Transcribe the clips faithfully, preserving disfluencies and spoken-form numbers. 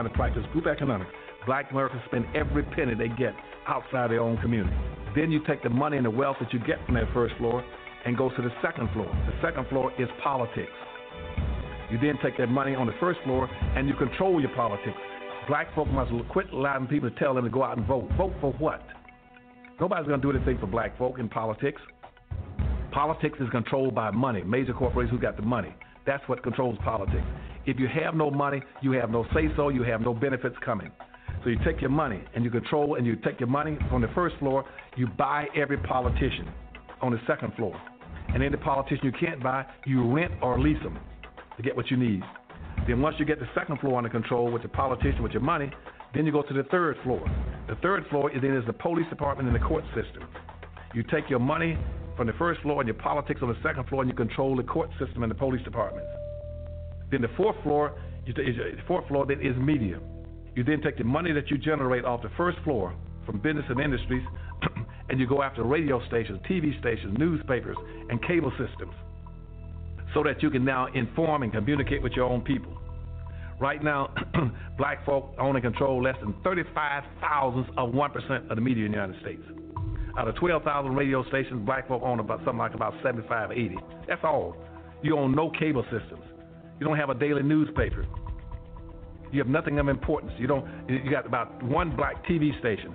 trying to practice group economics. Black Americans spend every penny they get outside their own community. Then you take the money and the wealth that you get from that first floor and go to the second floor. The second floor is politics. You then take that money on the first floor and you control your politics. Black folk must quit allowing people to tell them to go out and vote. Vote for what? Nobody's going to do anything for black folk in politics. Politics is controlled by money, major corporations who got the money. That's what controls politics. If you have no money, you have no say-so, you have no benefits coming. So you take your money and you control, and you take your money from the first floor, you buy every politician on the second floor. And any politician you can't buy, you rent or lease them to get what you need. Then once you get the second floor under control with the politician, with your money, then you go to the third floor. The third floor is then is the police department and the court system. You take your money from the first floor and your politics on the second floor, and you control the court system and the police departments. Then the fourth floor, is the fourth floor then is media. You then take the money that you generate off the first floor from business and industries, and you go after radio stations, T V stations, newspapers, and cable systems, so that you can now inform and communicate with your own people. Right now, black folk own and control less than thirty-five thousandths of one percent of the media in the United States. Out of twelve thousand radio stations, black folk own about something like about seventy-five, eighty. That's all. You own no cable systems. You don't have a daily newspaper. You have nothing of importance. You don't. You got about one black T V station,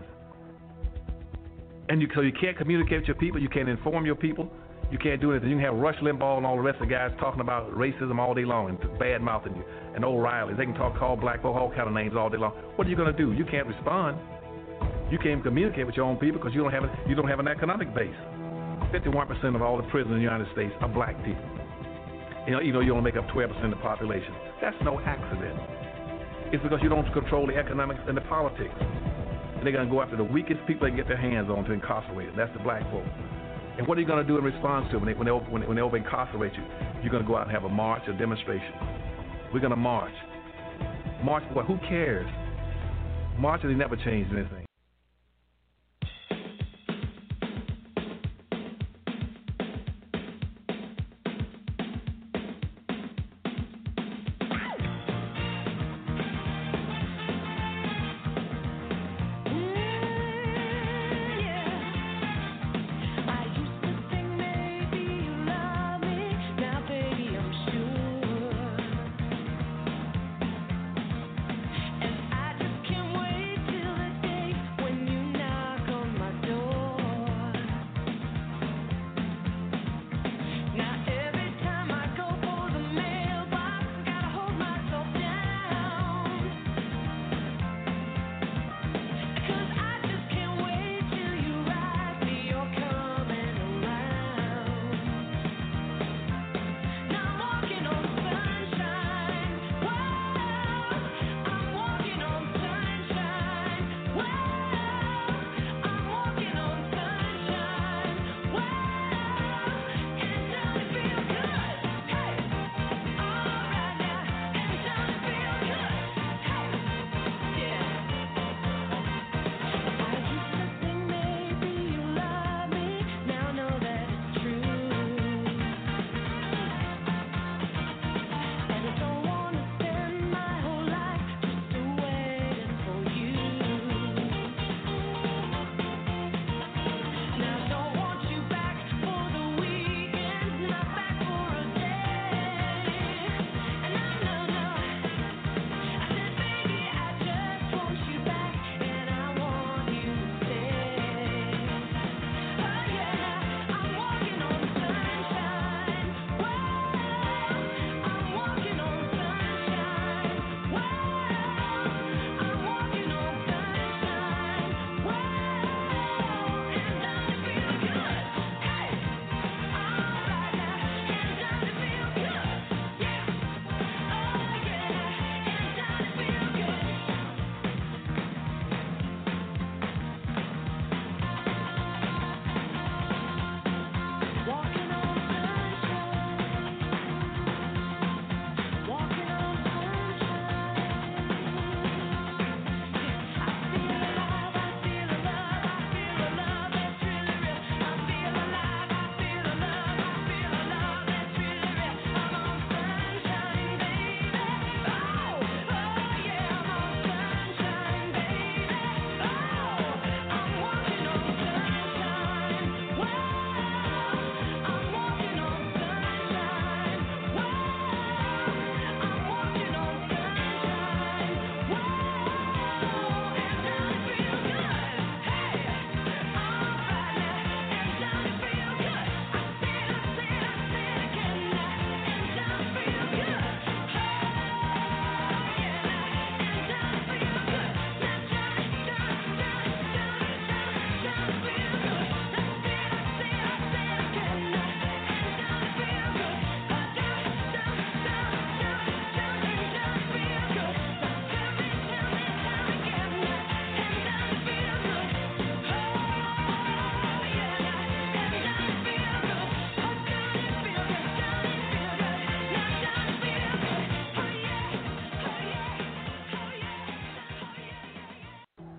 and you so you can't communicate with your people. You can't inform your people. You can't do anything. You can have Rush Limbaugh and all the rest of the guys talking about racism all day long and bad mouthing you, and O'Reilly. They can talk, call black folk all kind of names all day long. What are you going to do? You can't respond. You can't communicate with your own people because you don't have a, you don't have an economic base. fifty-one percent of all the prisoners in the United States are black people. You know, even though you only make up twelve percent of the population. That's no accident. It's because you don't control the economics and the politics. And they're going to go after the weakest people they can get their hands on to incarcerate them. That's the black folk. And what are you going to do in response to it when they, when they, when they, when they over incarcerate you? You're going to go out and have a march, a demonstration. We're going to march. March for what? Who cares? Marching, they never changed anything. And I just can't wait till the day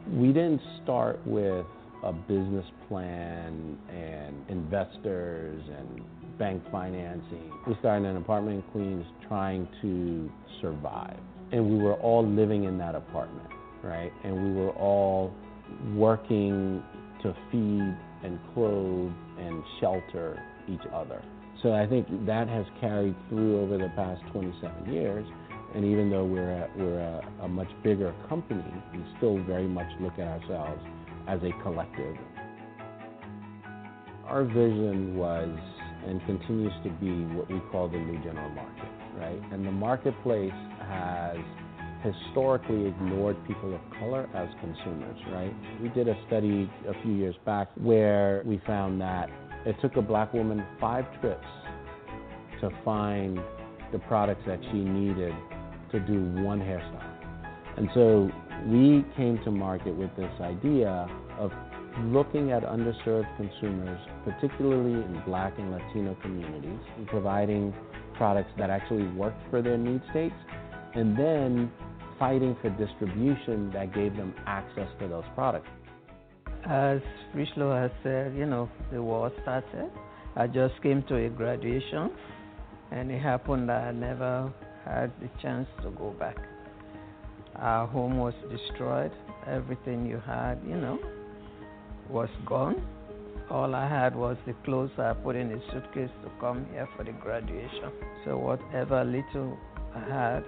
We didn't start with a business plan and investors and bank financing. We started in an apartment in Queens trying to survive. And we were all living in that apartment, right? And we were all working to feed and clothe and shelter each other. So I think that has carried through over the past twenty-seven years. And even though we're a, we're a, a much bigger company, we still very much look at ourselves as a collective. Our vision was and continues to be what we call the new general market, right? And the marketplace has historically ignored people of color as consumers, right? We did a study a few years back where we found that it took a black woman five trips to find the products that she needed to do one hairstyle. And so we came to market with this idea of looking at underserved consumers, particularly in Black and Latino communities, and providing products that actually worked for their need states, and then fighting for distribution that gave them access to those products. As Richelieu has said, you know, the war started. I just came to a graduation, and it happened that I never had the chance to go back. Our home was destroyed. Everything you had, you know, was gone. All I had was the clothes I put in a suitcase to come here for the graduation. So whatever little I had,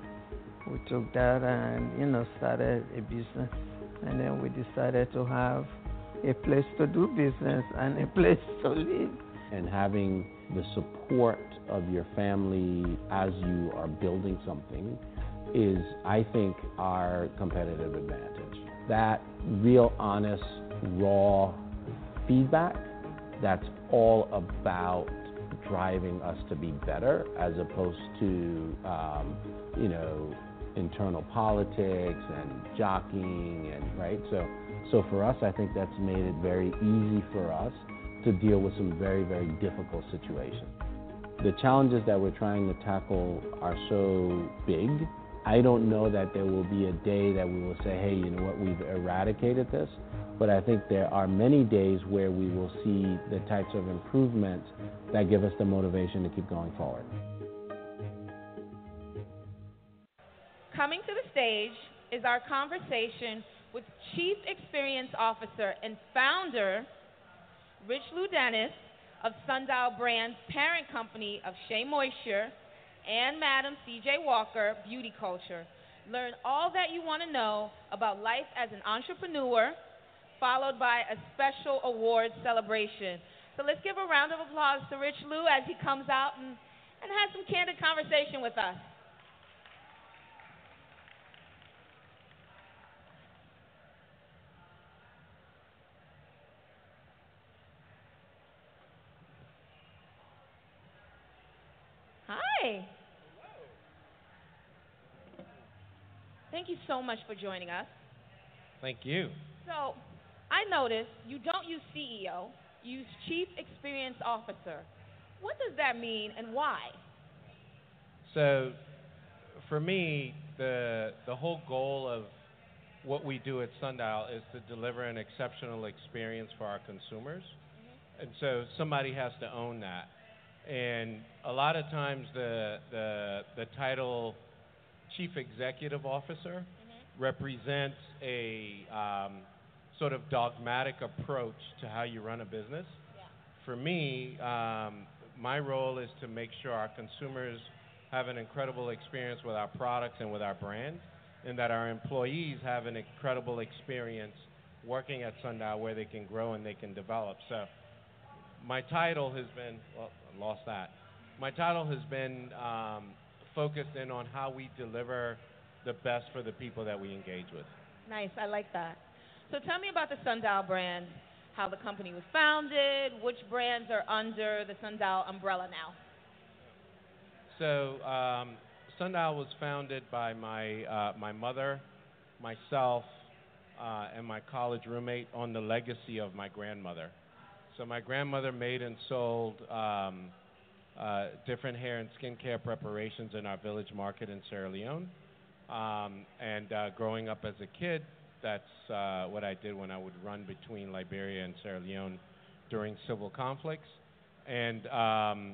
we took that and, you know, started a business. And then we decided to have a place to do business and a place to live. And having the support of your family as you are building something is, I think, our competitive advantage. That real, honest, raw feedback, that's all about driving us to be better as opposed to, um, you know, internal politics and jockeying, and right. So, so for us, I think that's made it very easy for us to deal with some very, very difficult situations. The challenges that we're trying to tackle are so big. I don't know that there will be a day that we will say, hey, you know what, we've eradicated this. But I think there are many days where we will see the types of improvements that give us the motivation to keep going forward. Coming to the stage is our conversation with Chief Experience Officer and founder, Richelieu Dennis, of Sundial Brands, parent company of Shea Moisture, and Madam C J Walker Beauty Culture. Learn all that you want to know about life as an entrepreneur, followed by a special awards celebration. So let's give a round of applause to Richelieu as he comes out and, and has some candid conversation with us. Hi. Thank you so much for joining us. Thank you. So, I noticed you don't use C E O, you use Chief Experience Officer. What does that mean and why? So, for me, the the whole goal of what we do at Sundial is to deliver an exceptional experience for our consumers. Mm-hmm. And so somebody has to own that. And a lot of times the the, the title Chief Executive Officer mm-hmm. represents a um, sort of dogmatic approach to how you run a business. Yeah. For me, um, my role is to make sure our consumers have an incredible experience with our products and with our brand, and that our employees have an incredible experience working at Sundial where they can grow and they can develop. So my title has been, well, I lost that. My title has been um, focused in on how we deliver the best for the people that we engage with. Nice, I like that. So tell me about the Sundial brand, how the company was founded, which brands are under the Sundial umbrella now. So um, Sundial was founded by my, uh, my mother, myself, uh, and my college roommate on the legacy of my grandmother. So my grandmother made and sold um, uh, different hair and skincare preparations in our village market in Sierra Leone. Um, and uh, growing up as a kid, that's uh, what I did when I would run between Liberia and Sierra Leone during civil conflicts. And um,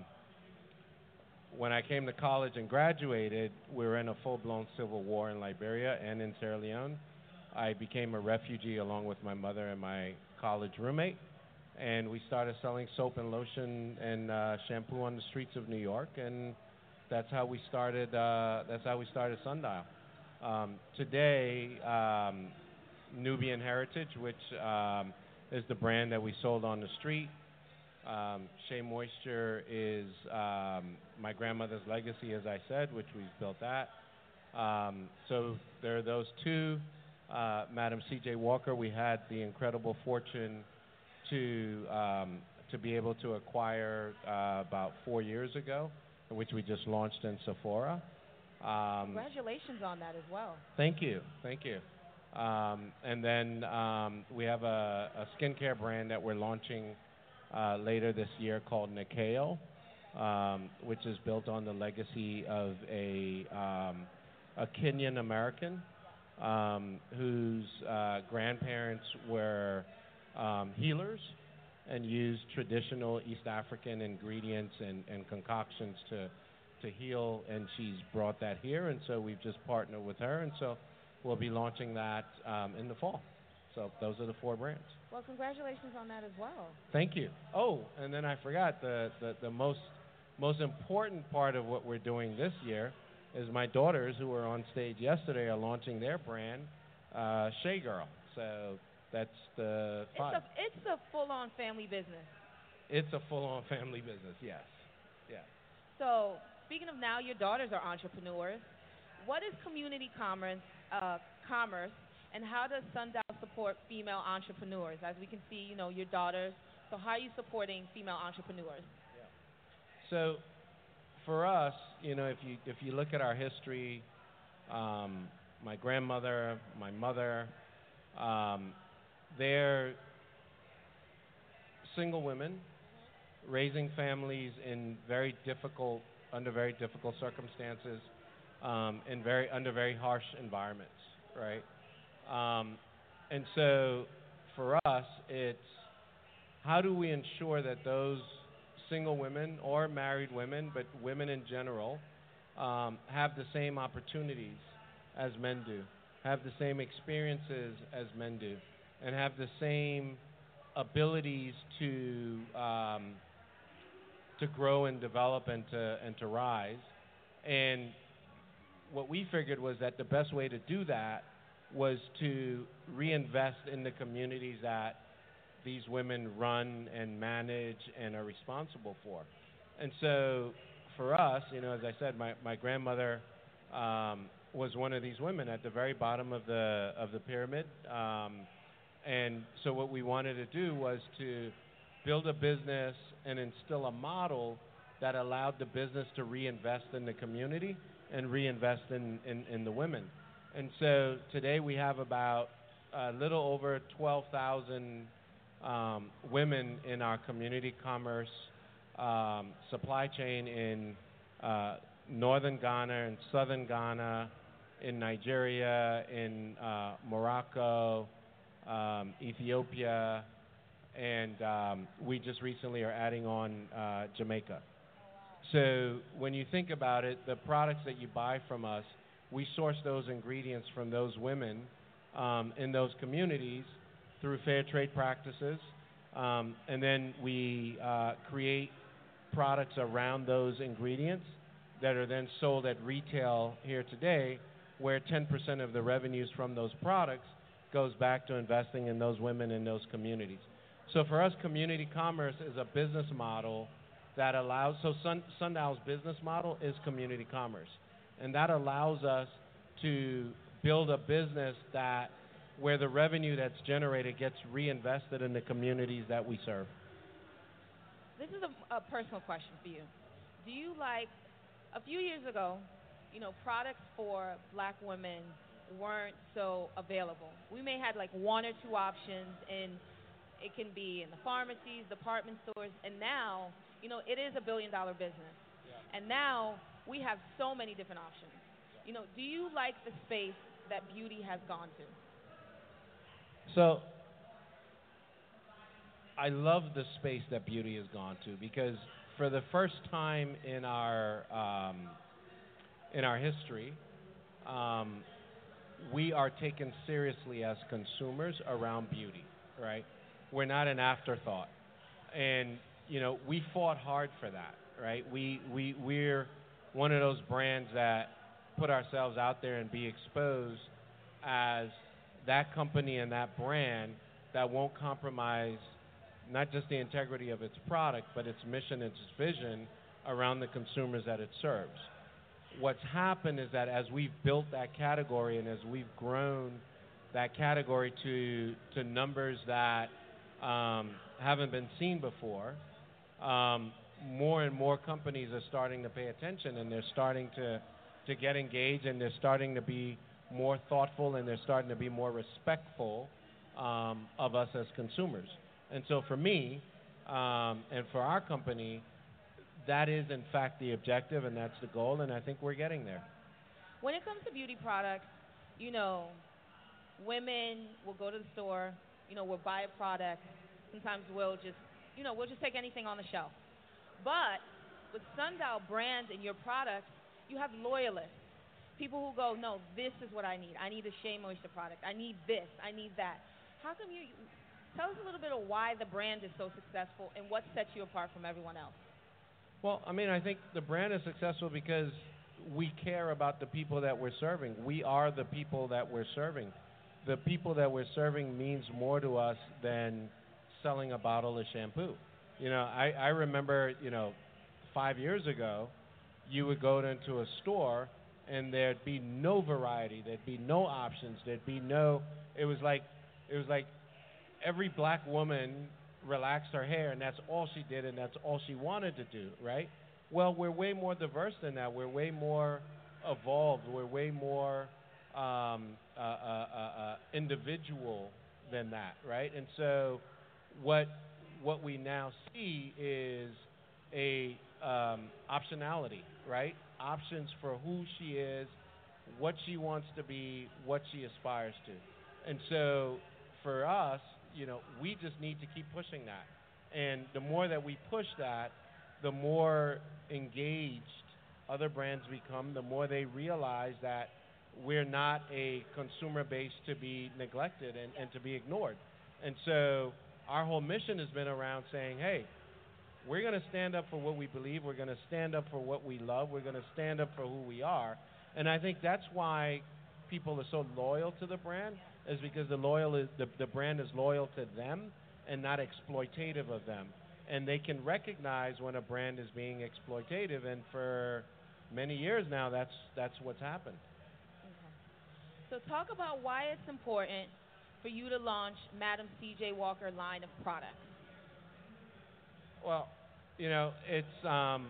when I came to college and graduated, we were in a full-blown civil war in Liberia and in Sierra Leone. I became a refugee along with my mother and my college roommate, and we started selling soap and lotion and uh, shampoo on the streets of New York, and that's how we started. Uh, that's how we started Sundial. Um, today, um, Nubian Heritage, which um, is the brand that we sold on the street. Um, Shea Moisture is um, my grandmother's legacy, as I said, which we've built that. Um, so there are those two. Uh, Madam C J Walker, we had the incredible fortune to um, to be able to acquire uh, about four years ago, which we just launched in Sephora. Um, Congratulations on that as well. Thank you, thank you. Um, and then um, we have a, a skincare brand that we're launching uh, later this year called Nikeo, um, which is built on the legacy of a um, a Kenyan American um, whose uh, grandparents were um, healers and used traditional East African ingredients and, and concoctions to to heal, and she's brought that here, and so we've just partnered with her, and so we'll be launching that um, in the fall. So those are the four brands. Well, congratulations on that as well. Thank you. Oh, and then I forgot the, the, the most most important part of what we're doing this year is my daughters, who were on stage yesterday, are launching their brand, uh, Shea Girl. So that's the five. It's a, it's a full-on family business. It's a full-on family business, yes. Yeah. So speaking of now, your daughters are entrepreneurs. What is community commerce, uh, commerce, and how does Sundial support female entrepreneurs? As we can see, you know, your daughters. So how are you supporting female entrepreneurs? Yeah. So for us, you know, if you if you look at our history, um, my grandmother, my mother, um, they're single women raising families in very difficult, under very difficult circumstances, um, in very under very harsh environments, right? Um, and so for us, it's how do we ensure that those single women or married women, but women in general, um, have the same opportunities as men do, have the same experiences as men do, and have the same abilities to um, to grow and develop and to and to rise. And what we figured was that the best way to do that was to reinvest in the communities that these women run and manage and are responsible for. And so for us, you know, as I said, my, my grandmother um, was one of these women at the very bottom of the of the pyramid. Um, and so what we wanted to do was to build a business and instill a model that allowed the business to reinvest in the community and reinvest in, in, in the women. And so today we have about a little over twelve thousand um, women in our community commerce um, supply chain in uh, northern Ghana and southern Ghana, in Nigeria, in uh, Morocco, um, Ethiopia, and um, we just recently are adding on uh, Jamaica. So when you think about it, the products that you buy from us, we source those ingredients from those women um, in those communities through fair trade practices, um, and then we uh, create products around those ingredients that are then sold at retail here today, where ten percent of the revenues from those products goes back to investing in those women in those communities. So for us, community commerce is a business model that allows, so Sun, Sundial's business model is community commerce. And that allows us to build a business that, where the revenue that's generated gets reinvested in the communities that we serve. This is a, a personal question for you. Do you like, a few years ago, you know, products for black women weren't so available. We may have like one or two options, and it can be in the pharmacies, department stores, and now, you know, it is a billion dollar business. Yeah. And now we have so many different options. Yeah. You know, do you like the space that beauty has gone to? So I love the space that beauty has gone to because for the first time in our um, in our history, um, we are taken seriously as consumers around beauty, right? We're not an afterthought, and you know we fought hard for that, right? We we we're one of those brands that put ourselves out there and be exposed as that company and that brand that won't compromise not just the integrity of its product, but its mission and its vision around the consumers that it serves. What's happened is that as we've built that category and as we've grown that category to to numbers that um, haven't been seen before, um, more and more companies are starting to pay attention, and they're starting to to get engaged, and they're starting to be more thoughtful, and they're starting to be more respectful um, of us as consumers. And so for me um, and for our company, that is in fact the objective, and that's the goal, and I think we're getting there. When it comes to beauty products, you know, women will go to the store, you know, we'll buy a product. Sometimes we'll just, you know, we'll just take anything on the shelf. But with Sundial brand and your products, you have loyalists. People who go, no, this is what I need. I need a Shea Moisture product. I need this. I need that. How come you, tell us a little bit of why the brand is so successful and what sets you apart from everyone else. Well, I mean, I think the brand is successful because we care about the people that we're serving. We are the people that we're serving. The people that we're serving means more to us than selling a bottle of shampoo. You know, I, I remember, you know, five years ago, you would go into a store and there'd be no variety, there'd be no options, there'd be no, it was like, it was like every black woman relaxed her hair and that's all she did and that's all she wanted to do, right? Well, we're way more diverse than that. We're way more evolved. We're way more um, uh, uh, uh, uh, individual than that, right? And so what what we now see is a um, optionality, right? Options for who she is, what she wants to be, what she aspires to. And so for us, you know, we just need to keep pushing that. And the more that we push that, the more engaged other brands become, the more they realize that we're not a consumer base to be neglected and, and to be ignored. And so our whole mission has been around saying, hey, we're going to stand up for what we believe. We're going to stand up for what we love. We're going to stand up for who we are. And I think that's why people are so loyal to the brand, is because the loyal is the, the brand is loyal to them and not exploitative of them. And they can recognize when a brand is being exploitative. And for many years now, that's that's what's happened. Okay. So talk about why it's important for you to launch Madam C J Walker line of products. Well, you know, it's um,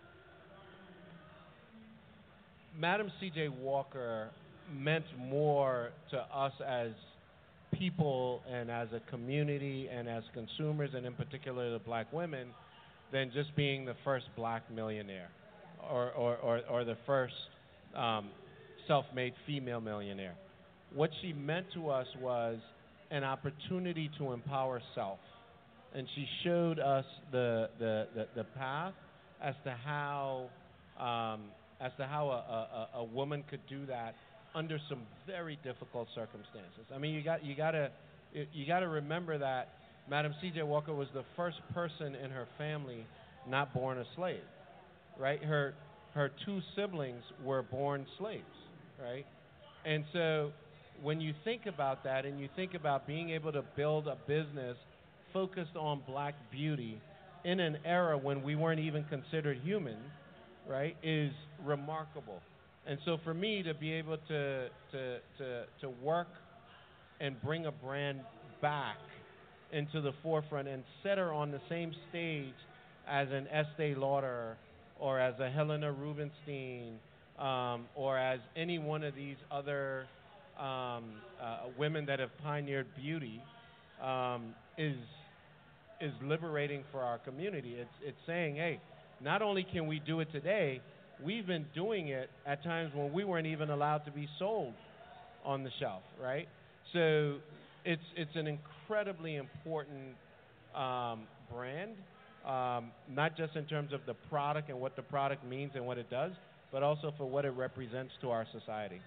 Madam C J Walker meant more to us as people and as a community and as consumers, and in particular the black women, than just being the first black millionaire or, or, or, or the first um, self-made female millionaire. What she meant to us was an opportunity to empower self. And she showed us the, the, the, the path as to how um, as to how a, a, a woman could do that under some very difficult circumstances. I mean, you got you gotta you gotta remember that Madam C J Walker was the first person in her family not born a slave, right? Her her two siblings were born slaves, right? And so when you think about that, and you think about being able to build a business focused on black beauty in an era when we weren't even considered human, right, is remarkable. And so for me to be able to to to to work and bring a brand back into the forefront and set her on the same stage as an Estee Lauder or as a Helena Rubinstein um, or as any one of these other um, uh, women that have pioneered beauty um, is is liberating for our community. It's it's saying, hey, not only can we do it today, we've been doing it at times when we weren't even allowed to be sold on the shelf, right? So it's it's an incredibly important um, brand, um, not just in terms of the product and what the product means and what it does, but also for what it represents to our society.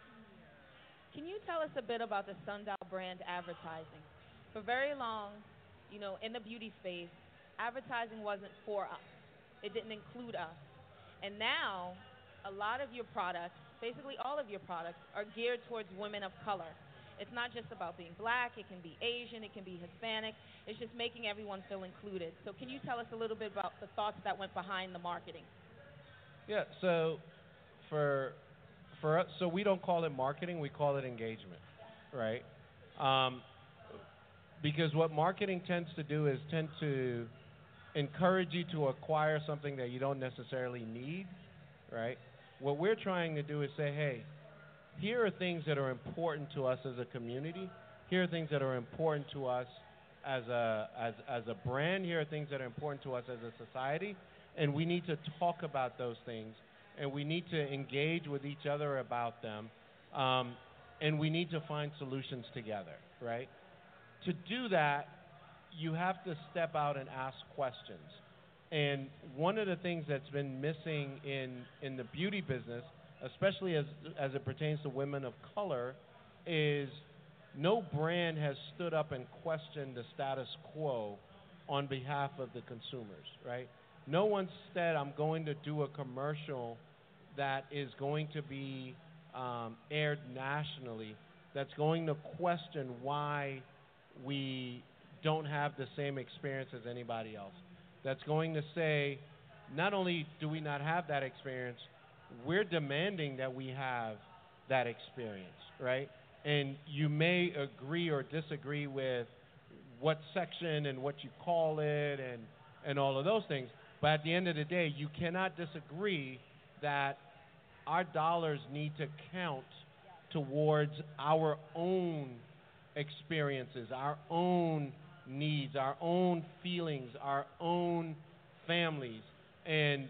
Can you tell us a bit about the Sundial brand advertising? For very long, you know, in the beauty space, advertising wasn't for us. It didn't include us. And now, a lot of your products, basically all of your products, are geared towards women of color. It's not just about being black, it can be Asian, it can be Hispanic. It's just making everyone feel included. So can you tell us a little bit about the thoughts that went behind the marketing? Yeah, so for for us, so we don't call it marketing, we call it engagement, right? Um, because what marketing tends to do is tend to encourage you to acquire something that you don't necessarily need, right? What we're trying to do is say, hey, here are things that are important to us as a community. Here are things that are important to us as a as as a brand. Here are things that are important to us as a society, and we need to talk about those things, and we need to engage with each other about them, um, and we need to find solutions together, right? To do that, you have to step out and ask questions. And one of the things that's been missing in, in the beauty business, especially as, as it pertains to women of color, is no brand has stood up and questioned the status quo on behalf of the consumers, right? No one said, I'm going to do a commercial that is going to be um, aired nationally, that's going to question why we don't have the same experience as anybody else. That's going to say, not only do we not have that experience, we're demanding that we have that experience, right? And you may agree or disagree with what section and what you call it and, and all of those things, but at the end of the day, you cannot disagree that our dollars need to count towards our own experiences, our own needs, our own feelings, our own families, and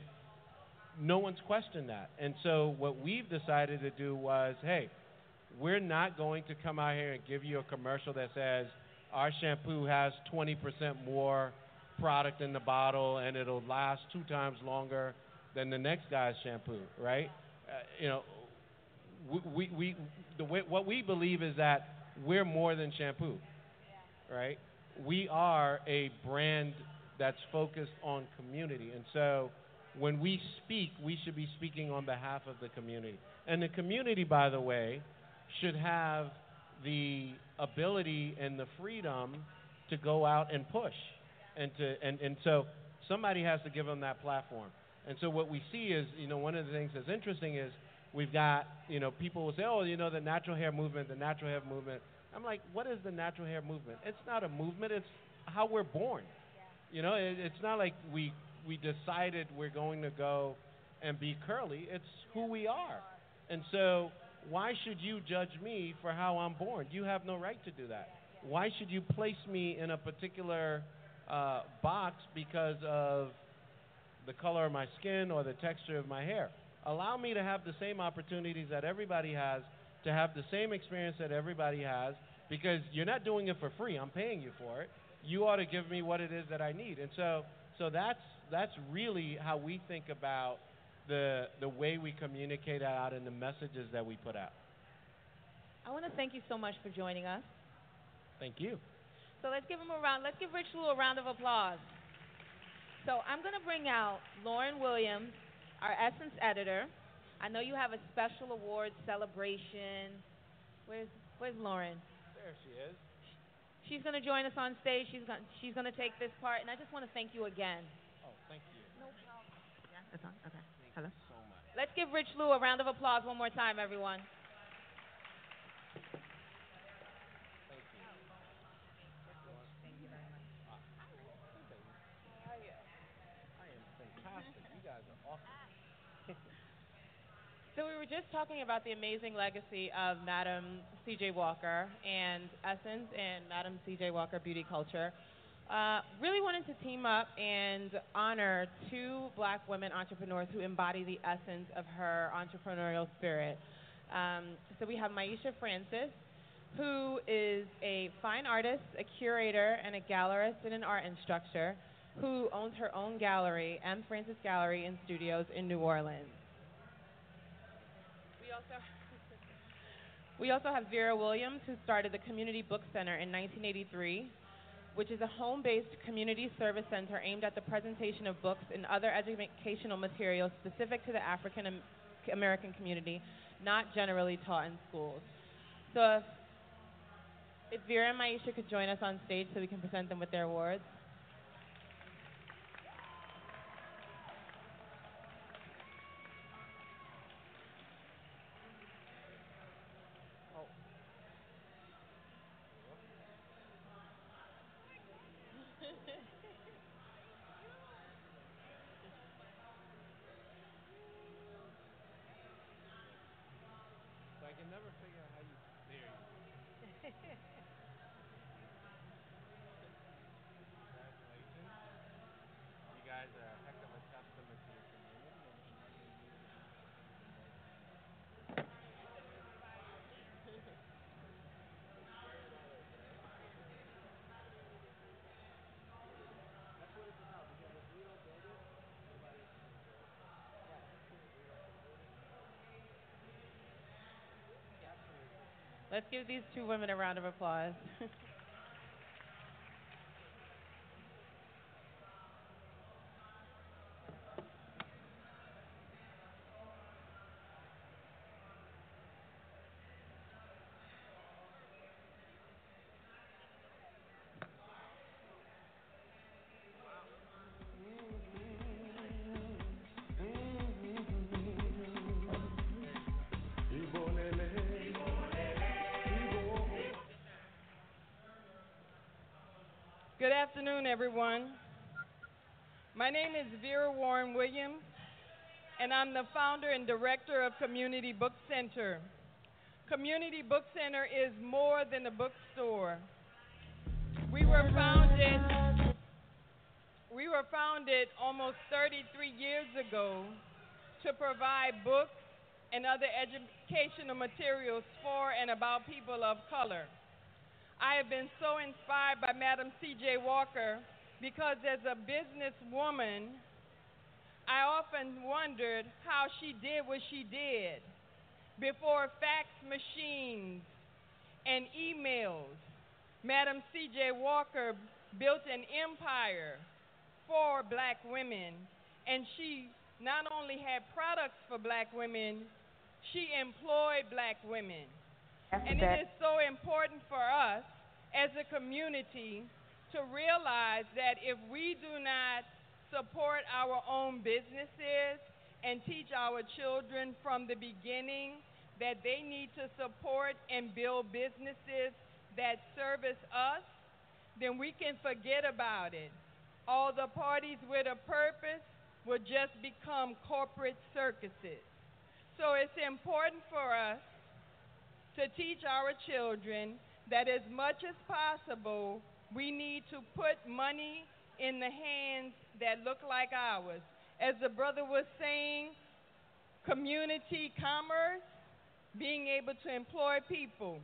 no one's questioned that. And so what we've decided to do was, hey, we're not going to come out here and give you a commercial that says our shampoo has twenty percent more product in the bottle and it'll last two times longer than the next guy's shampoo, right? Uh, you know, we, we, we the way, what we believe is that we're more than shampoo, right? We are a brand that's focused on community. And so when we speak, we should be speaking on behalf of the community. And the community, by the way, should have the ability and the freedom to go out and push. And to and, and so somebody has to give them that platform. And so what we see is, you know, one of the things that's interesting is we've got, you know, people will say, oh, you know, the natural hair movement, the natural hair movement. I'm like, what is the natural hair movement? It's not a movement. It's how we're born. Yeah. You know, it, it's not like we we decided we're going to go and be curly. It's who we are. And so why should you judge me for how I'm born? You have no right to do that. Why should you place me in a particular uh, box because of the color of my skin or the texture of my hair? Allow me to have the same opportunities that everybody has, to have the same experience that everybody has, because you're not doing it for free. I'm paying you for it. You ought to give me what it is that I need. And so so that's that's really how we think about the the way we communicate out and the messages that we put out. I want to thank you so much for joining us. Thank you. So let's give him a round. Let's give Rich Lou a round of applause. So I'm going to bring out Lauren Williams, our Essence editor. I know you have a special awards celebration. Where's Where's Lauren? There she is. She's going to join us on stage. She's going She's going to take this part, and I just want to thank you again. Oh, thank you. No problem. Yeah, it's on. Okay. Thank Hello. you so much. Let's give Rich Lou a round of applause one more time, everyone. Thank you. Thank you very much. Uh, How are you? I am fantastic. You guys are awesome. So we were just talking about the amazing legacy of Madam C J Walker and Essence and Madam C J Walker Beauty Culture. Uh, really wanted to team up and honor two black women entrepreneurs who embody the essence of her entrepreneurial spirit. Um, so we have Maisha Francis, who is a a fine artist, a curator, and a gallerist and an art instructor who owns her own gallery, M. Francis Gallery and Studios in New Orleans. We also, we also have Vera Williams, who started the Community Book Center in nineteen eighty-three, which is a home-based community service center aimed at the presentation of books and other educational materials specific to the African American community, not generally taught in schools. So if, if Vera and Maisha could join us on stage so we can present them with their awards. I can never figure out how you. There you go. Congratulations. You guys are a heck of a testament to your community. Let's give these two women a round of applause. Good afternoon, everyone. My name is Vera Warren Williams, and I'm the founder and director of Community Book Center. Community Book Center is more than a bookstore. We were founded, we were founded almost thirty-three years ago to provide books and other educational materials for and about people of color. I have been so inspired by Madam C J Walker because as a businesswoman, I often wondered how she did what she did before fax machines and emails. Madam C J Walker built an empire for black women, and she not only had products for black women, she employed black women. And it is so important for us as a community to realize that if we do not support our own businesses and teach our children from the beginning that they need to support and build businesses that service us, then we can forget about it. All the parties with a purpose will just become corporate circuses. So it's important for us to teach our children that as much as possible, we need to put money in the hands that look like ours. As the brother was saying, community commerce, being able to employ people.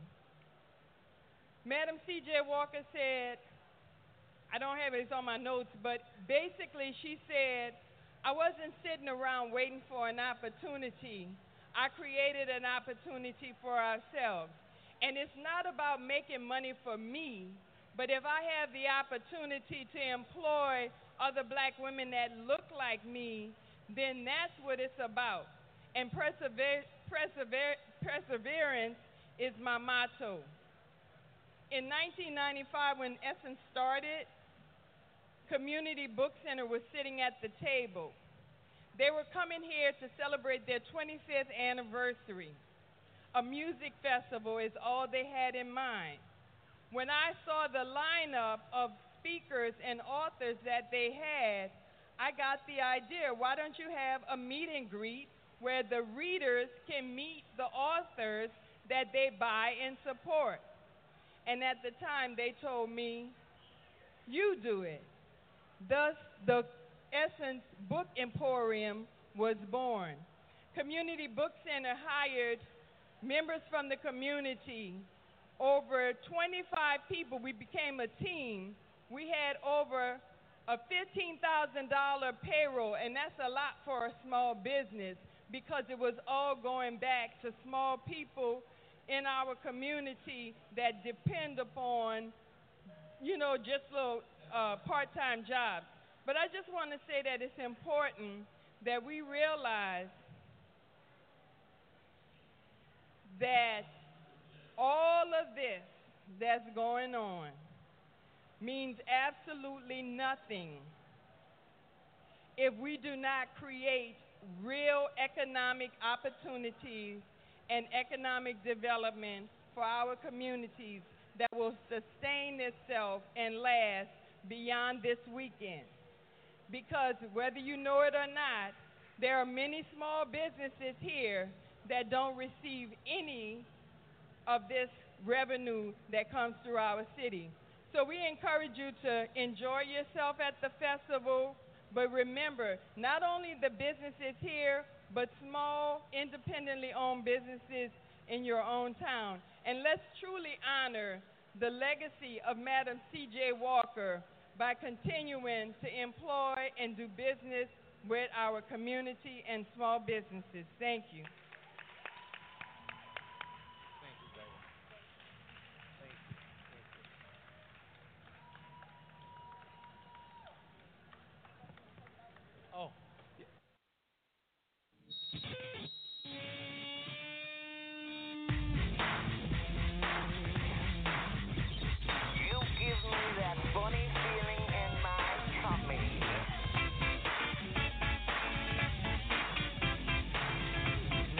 Madam C J Walker said, I don't have it, it's on my notes, but basically she said, I wasn't sitting around waiting for an opportunity. I created an opportunity for ourselves. And it's not about making money for me, but if I have the opportunity to employ other black women that look like me, then that's what it's about. And persever- persever- perseverance is my motto. In nineteen ninety-five, when Essence started, Community Book Center was sitting at the table. They were coming here to celebrate their twenty-fifth anniversary. A music festival is all they had in mind. When I saw the lineup of speakers and authors that they had, I got the idea, why don't you have a meet and greet where the readers can meet the authors that they buy and support? And at the time, they told me, you do it. Thus, the Essence Book Emporium was born. Community Book Center hired members from the community over twenty-five people. We became a team. We had over a fifteen thousand dollars payroll, and that's a lot for a small business because it was all going back to small people in our community that depend upon, you know, just little uh, part-time jobs. But I just want to say that it's important that we realize that all of this that's going on means absolutely nothing if we do not create real economic opportunities and economic development for our communities that will sustain itself and last beyond this weekend. Because whether you know it or not, there are many small businesses here that don't receive any of this revenue that comes through our city. So we encourage you to enjoy yourself at the festival, but remember, not only the businesses here, but small, independently owned businesses in your own town. And let's truly honor the legacy of Madam C J Walker by continuing to employ and do business with our community and small businesses. Thank you. Oh. You give me that funny feeling in my tummy.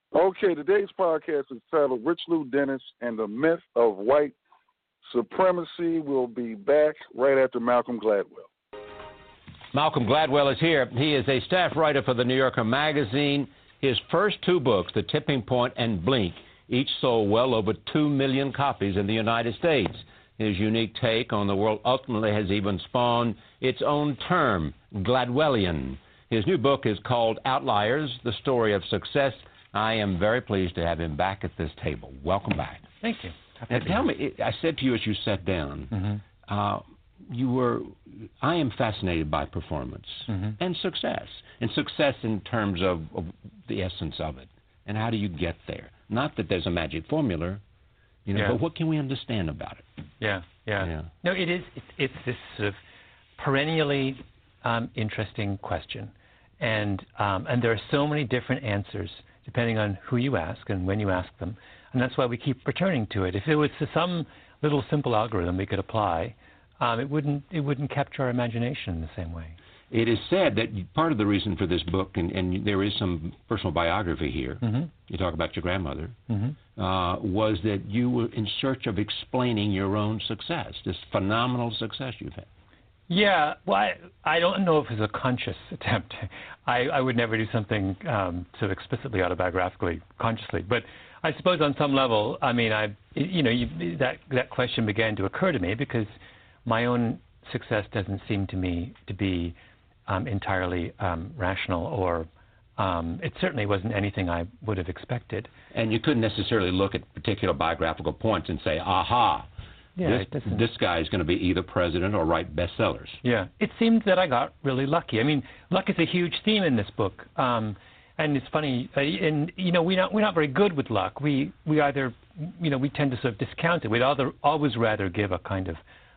Okay, today's podcast is titled Rich Lou Dennis and the Myth of White Supremacy. We'll be back right after Malcolm Gladwell. Malcolm Gladwell is here. He is a staff writer for the New Yorker magazine. His first two books, The Tipping Point and Blink, each sold well over two million copies in the United States. His unique take on the world ultimately has even spawned its own term, Gladwellian. His new book is called Outliers, The Story of Success. I am very pleased to have him back at this table. Welcome back. Thank you. Now, tell me, I said to you as you sat down, mm-hmm. uh, you were, I am fascinated by performance mm-hmm. and success, and success in terms of, of the essence of it. And how do you get there? Not that there's a magic formula, you know, yeah. but what can we understand about it? Yeah, yeah. yeah. No, it is, it's, it's this sort of perennially um, interesting question. And, um, and there are so many different answers depending on who you ask and when you ask them. And that's why we keep returning to it. If there was some little simple algorithm we could apply, um, it wouldn't it wouldn't capture our imagination in the same way. It is said that part of the reason for this book, and, and there is some personal biography here, mm-hmm. you talk about your grandmother, mm-hmm. uh, was that you were in search of explaining your own success, this phenomenal success you've had. Yeah, well, I, I don't know if it's a conscious attempt. I, I would never do something um, sort of explicitly autobiographically, consciously. But I suppose on some level, I mean, I, you know, you, that that question began to occur to me because my own success doesn't seem to me to be um, entirely um, rational, or um, it certainly wasn't anything I would have expected. And you couldn't necessarily look at particular biographical points and say, aha. Yeah, this, this guy is going to be either president or write bestsellers. Yeah, it seemed that I got really lucky. I mean, luck is a huge theme in this book, um, and it's funny. Uh, and you know, we're not we're not very good with luck. We we either, you know, we tend to sort of discount it. We'd other, always rather give a kind of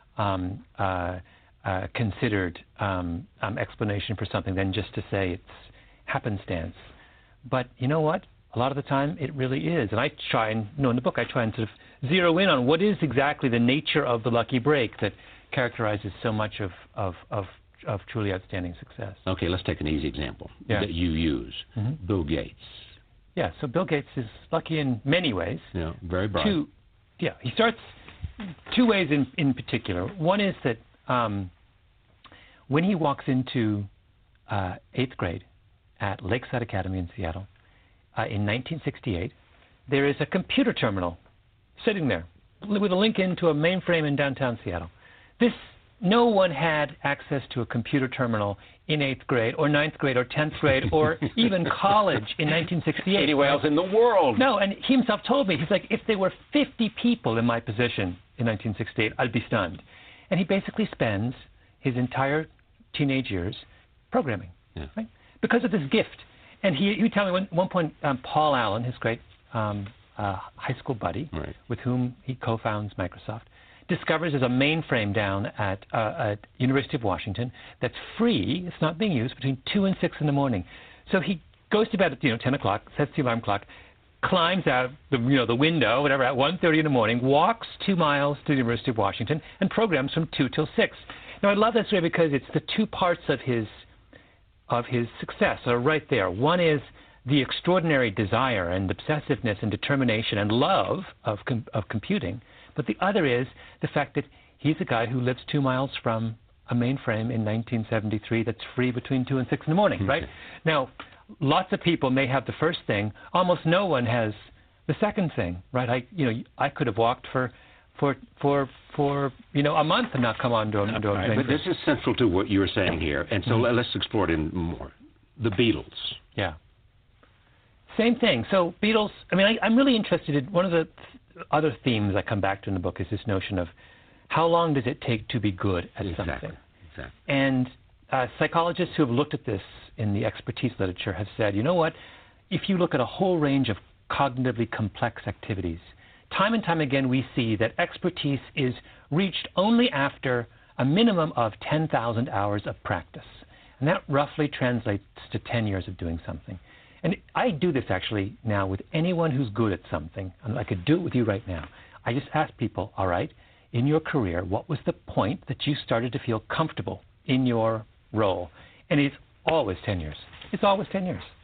um, uh, uh, considered um, um, explanation for something than just to say it's happenstance. But you know what? A lot of the time, it really is. And I try and, you know, in the book, I try and sort of zero in on what is exactly the nature of the lucky break that characterizes so much of, of, of, of truly outstanding success. Okay, let's take an easy example yeah. that you use. Mm-hmm. Bill Gates. Yeah, so Bill Gates is lucky in many ways. Yeah, very bright. Two, yeah, he starts two ways in, in particular. One is that um, when he walks into uh, eighth grade at Lakeside Academy in Seattle, Uh, in nineteen sixty-eight, there is a computer terminal sitting there with a link into a mainframe in downtown Seattle. This, no one had access to a computer terminal in eighth grade or ninth grade or tenth grade or even college in nineteen sixty-eight. Anywhere else in the world. No, and he himself told me, he's like, if there were fifty people in my position in nineteen sixty-eight, I'd be stunned. And he basically spends his entire teenage years programming, yeah. right? Because of this gift. And he, he would tell me one, one point, um, Paul Allen, his great um, uh, high school buddy, right. with whom he co-founds Microsoft, discovers there's a mainframe down at, uh, at University of Washington that's free. It's not being used between two and six in the morning. So he goes to bed at you know ten o'clock, sets the alarm clock, climbs out the you know the window, whatever, at one thirty in the morning, walks two miles to the University of Washington, and programs from two till six. Now I love that story because it's the two parts of his. of his success are right there. One is the extraordinary desire and obsessiveness and determination and love of com- of computing, but the other is the fact that he's a guy who lives two miles from a mainframe in nineteen seventy-three that's free between two and six in the morning, right? Now, lots of people may have the first thing. Almost no one has the second thing, right? I, you know, I could have walked for for for for you know a month and not come on to a, to a right, but this is central to what you were saying here, and so mm-hmm. let's explore it in more. The Beatles. Yeah. Same thing. So Beatles. I mean, I, I'm really interested in one of the th- other themes I come back to in the book is this notion of how long does it take to be good at exactly. something. Exactly. And uh, psychologists who have looked at this in the expertise literature have said, you know what? If you look at a whole range of cognitively complex activities, time and time again, we see that expertise is reached only after a minimum of ten thousand hours of practice. And that roughly translates to ten years of doing something. And I do this actually now with anyone who's good at something. And I could do it with you right now. I just ask people, all right, in your career, what was the point that you started to feel comfortable in your role? And it's always ten years. It's always ten years.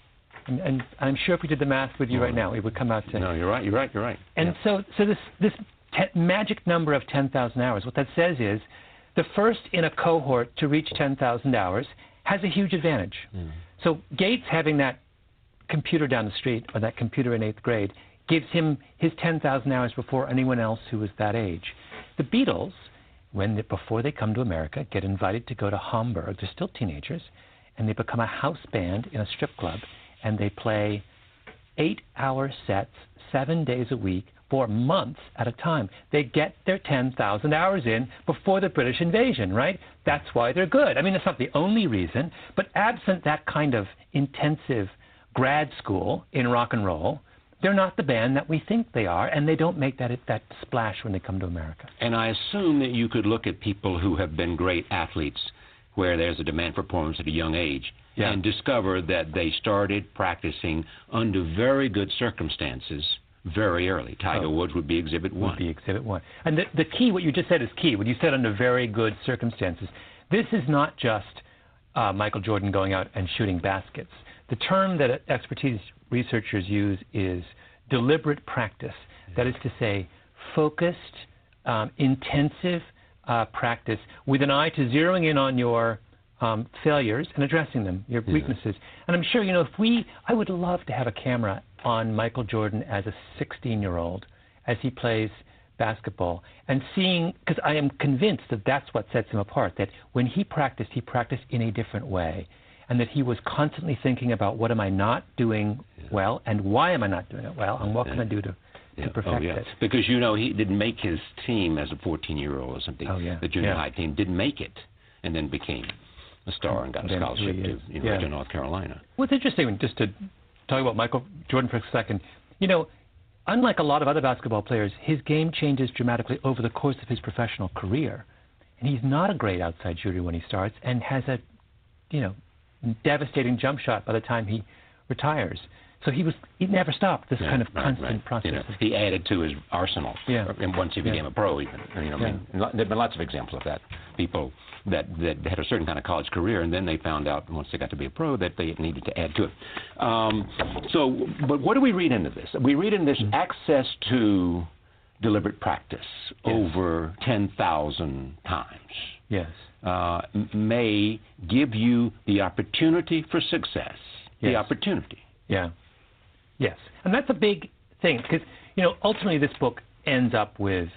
And, and I'm sure if we did the math with you right now, it would come out to... No, you're right, you're right, you're right. And yeah. so, so this, this te- magic number of ten thousand hours, what that says is the first in a cohort to reach ten thousand hours has a huge advantage. Mm. So Gates having that computer down the street, or that computer in eighth grade, gives him his ten thousand hours before anyone else who was that age. The Beatles, when they, before they come to America, get invited to go to Hamburg. They're still teenagers, and they become a house band in a strip club, and they play eight-hour sets, seven days a week, for months at a time. They get their ten thousand hours in before the British invasion, right? That's why they're good. I mean, it's not the only reason, but absent that kind of intensive grad school in rock and roll, they're not the band that we think they are, and they don't make that that splash when they come to America. And I assume that you could look at people who have been great athletes where there's a demand for performance at a young age yeah. and discover that they started practicing under very good circumstances very early. Tiger oh, Woods would be exhibit one. Would be exhibit one. And the, the key, what you just said is key. When you said under very good circumstances, this is not just uh, Michael Jordan going out and shooting baskets. The term that expertise researchers use is deliberate practice. Yeah. That is to say, focused, um, intensive uh, practice with an eye to zeroing in on your um, failures and addressing them, your yeah. weaknesses. And I'm sure, you know, if we, I would love to have a camera on Michael Jordan as a sixteen-year-old as he plays basketball and seeing, because I am convinced that that's what sets him apart, that when he practiced, he practiced in a different way, and that he was constantly thinking about what am I not doing yeah. well and why am I not doing it well and what yeah. can I do to, yeah. to perfect oh, yeah. it. Because, you know, he didn't make his team as a fourteen-year-old or something. Oh, yeah. The junior yeah. high team didn't make it and then became a star and got a scholarship to University of North Carolina. Well, it's interesting, just to talk about Michael Jordan for a second. You know, unlike a lot of other basketball players, his game changes dramatically over the course of his professional career. And he's not a great outside shooter when he starts and has a, you know, devastating jump shot by the time he retires. So he was he never stopped this yeah, kind of right, constant right. process. You know, he added to his arsenal yeah. and once he became yeah. a pro even. You know, yeah. I mean, there have been lots of examples of that. People that, that had a certain kind of college career and then they found out once they got to be a pro that they needed to add to it. Um, so, but what do we read into this? We read in this mm-hmm. access to deliberate practice yes. over ten thousand times. Yes. Uh, may give you the opportunity for success. Yes. The opportunity. Yeah. Yes. And that's a big thing because, you know, ultimately this book ends up with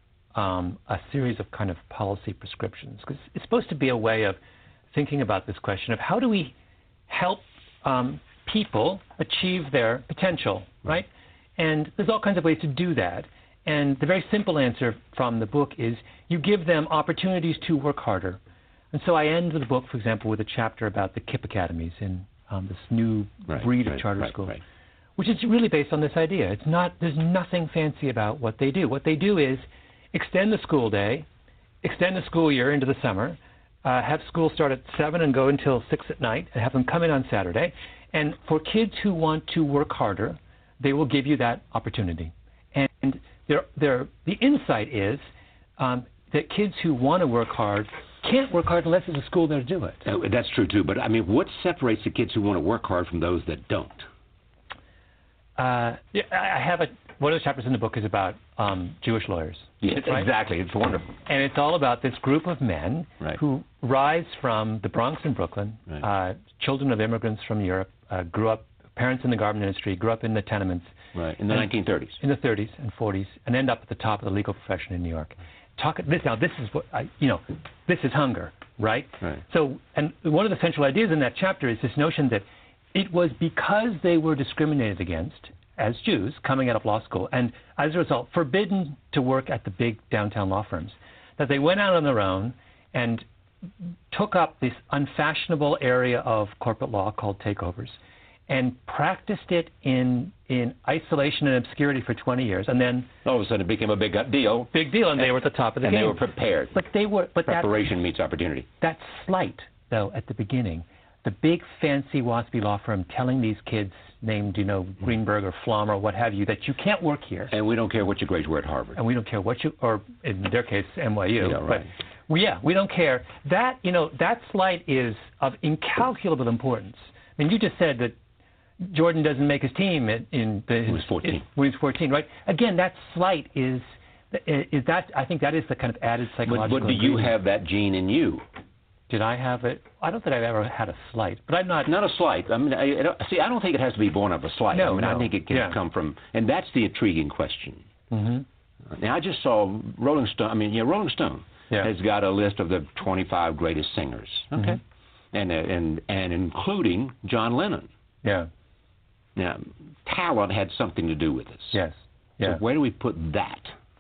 um, a series of kind of policy prescriptions because it's supposed to be a way of thinking about this question of how do we help um, people achieve their potential, right? And there's all kinds of ways to do that. And the very simple answer from the book is you give them opportunities to work harder. And so I end the book, for example, with a chapter about the KIPP academies in um, this new right, breed right, of charter right, schools, right. which is really based on this idea. It's not, there's nothing fancy about what they do. What they do is extend the school day, extend the school year into the summer, uh, have school start at seven and go until six at night, and have them come in on Saturday. And for kids who want to work harder, they will give you that opportunity. And They're, they're, the insight is um, that kids who want to work hard can't work hard unless there's a school there to do it. Uh, that's true, too. But, I mean, what separates the kids who want to work hard from those that don't? Uh, yeah, I have a, one of the chapters in the book is about um, Jewish lawyers. Yes, right? exactly. It's wonderful. And it's all about this group of men right. who rise from the Bronx and Brooklyn, right. uh, children of immigrants from Europe, uh, grew up, parents in the garment industry, grew up in the tenements. Right, in the nineteen thirties. In the thirties and forties, and end up at the top of the legal profession in New York. Talk this now. This is what I, you know. This is hunger, right? Right. So, and one of the central ideas in that chapter is this notion that it was because they were discriminated against as Jews coming out of law school, and as a result, forbidden to work at the big downtown law firms, that they went out on their own and took up this unfashionable area of corporate law called takeovers, and practiced it in in isolation and obscurity for twenty years, and then all of a sudden it became a big deal. Big deal, and, and they were at the top of the and game. And they were prepared. But they were. But preparation that, meets opportunity. That slight, though, at the beginning, the big fancy WASPy law firm telling these kids named, you know, Greenberg or Flom or what have you, that you can't work here. And we don't care what your grades were at Harvard. And we don't care what you, or in their case, N Y U. Yeah, right. But well, yeah, we don't care. That, you know, that slight is of incalculable importance. I mean, you just said that Jordan doesn't make his team in, in the. He was fourteen. When he was fourteen, right? Again, that slight is is that I think that is the kind of added psychological. But, but do you have that gene in you? Did I have it? I don't think I've ever had a slight, but I'm not. Not a slight. I mean, I, I don't, see, I don't think it has to be born of a slight. No, I mean, no. I think it can yeah. come from, and that's the intriguing question. Mm-hmm. Now, I just saw Rolling Stone. I mean, yeah, Rolling Stone yeah. has got a list of the twenty-five greatest singers. Okay, mm-hmm. and uh, and and including John Lennon. Yeah. Now, talent had something to do with this. Yes. Yeah. So where do we put that?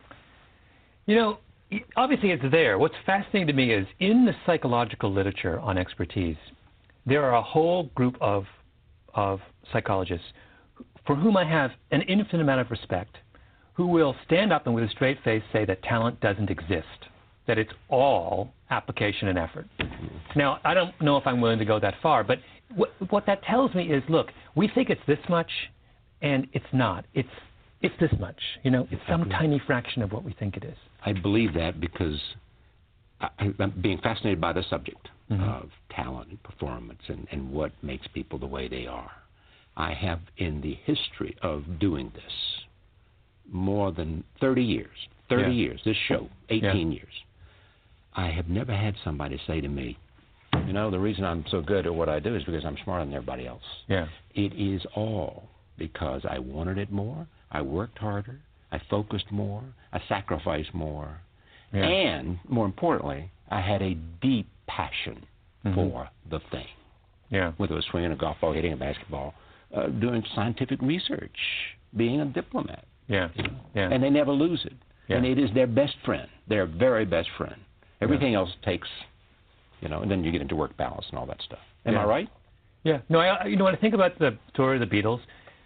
You know, obviously it's there. What's fascinating to me is in the psychological literature on expertise, there are a whole group of of psychologists for whom I have an infinite amount of respect, who will stand up and with a straight face say that talent doesn't exist, that it's all application and effort. Now, I don't know if I'm willing to go that far, but what, what that tells me is, look, we think it's this much, and it's not. It's it's this much. You know, it's some tiny fraction of what we think it is. I believe that because I, I'm being fascinated by the subject mm-hmm. of talent and performance and, and what makes people the way they are. I have, in the history of doing this, more than thirty years, thirty yeah. years, this show, eighteen yeah. years, I have never had somebody say to me, you know, the reason I'm so good at what I do is because I'm smarter than everybody else. Yeah. It is all because I wanted it more, I worked harder, I focused more, I sacrificed more, yeah. and, more importantly, I had a deep passion mm-hmm. for the thing. Yeah. Whether it was swinging a golf ball, hitting a basketball, uh, doing scientific research, being a diplomat. Yeah. You know? yeah. And they never lose it. Yeah. And it is their best friend, their very best friend. Everything yeah. else takes, you know, and then you get into work balance and all that stuff. Am yeah. I right? Yeah. No, I, you know, when I think about the story of the Beatles,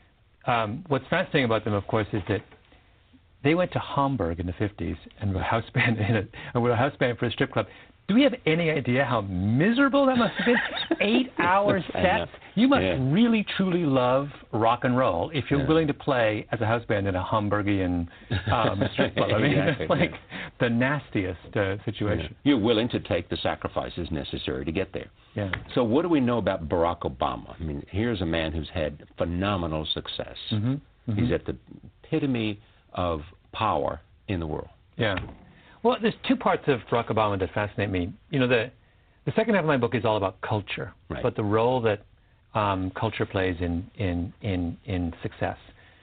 um, what's fascinating about them, of course, is that they went to Hamburg in the fifties and were a house band in a, and were a house band for a strip club. Do we have any idea how miserable that must have been? Eight hour sets. You must yeah. really, truly love rock and roll if you're yeah. willing to play as a house band in a Hamburgian um, strip club. I mean, exactly, it's like yeah. the nastiest uh, situation. Yeah. You're willing to take the sacrifices necessary to get there. Yeah. So what do we know about Barack Obama? I mean, here's a man who's had phenomenal success. Mm-hmm. Mm-hmm. He's at the epitome of power in the world. Yeah. Well, there's two parts of Barack Obama that fascinate me. You know, the the second half of my book is all about culture, right. but the role that um, culture plays in, in in in success,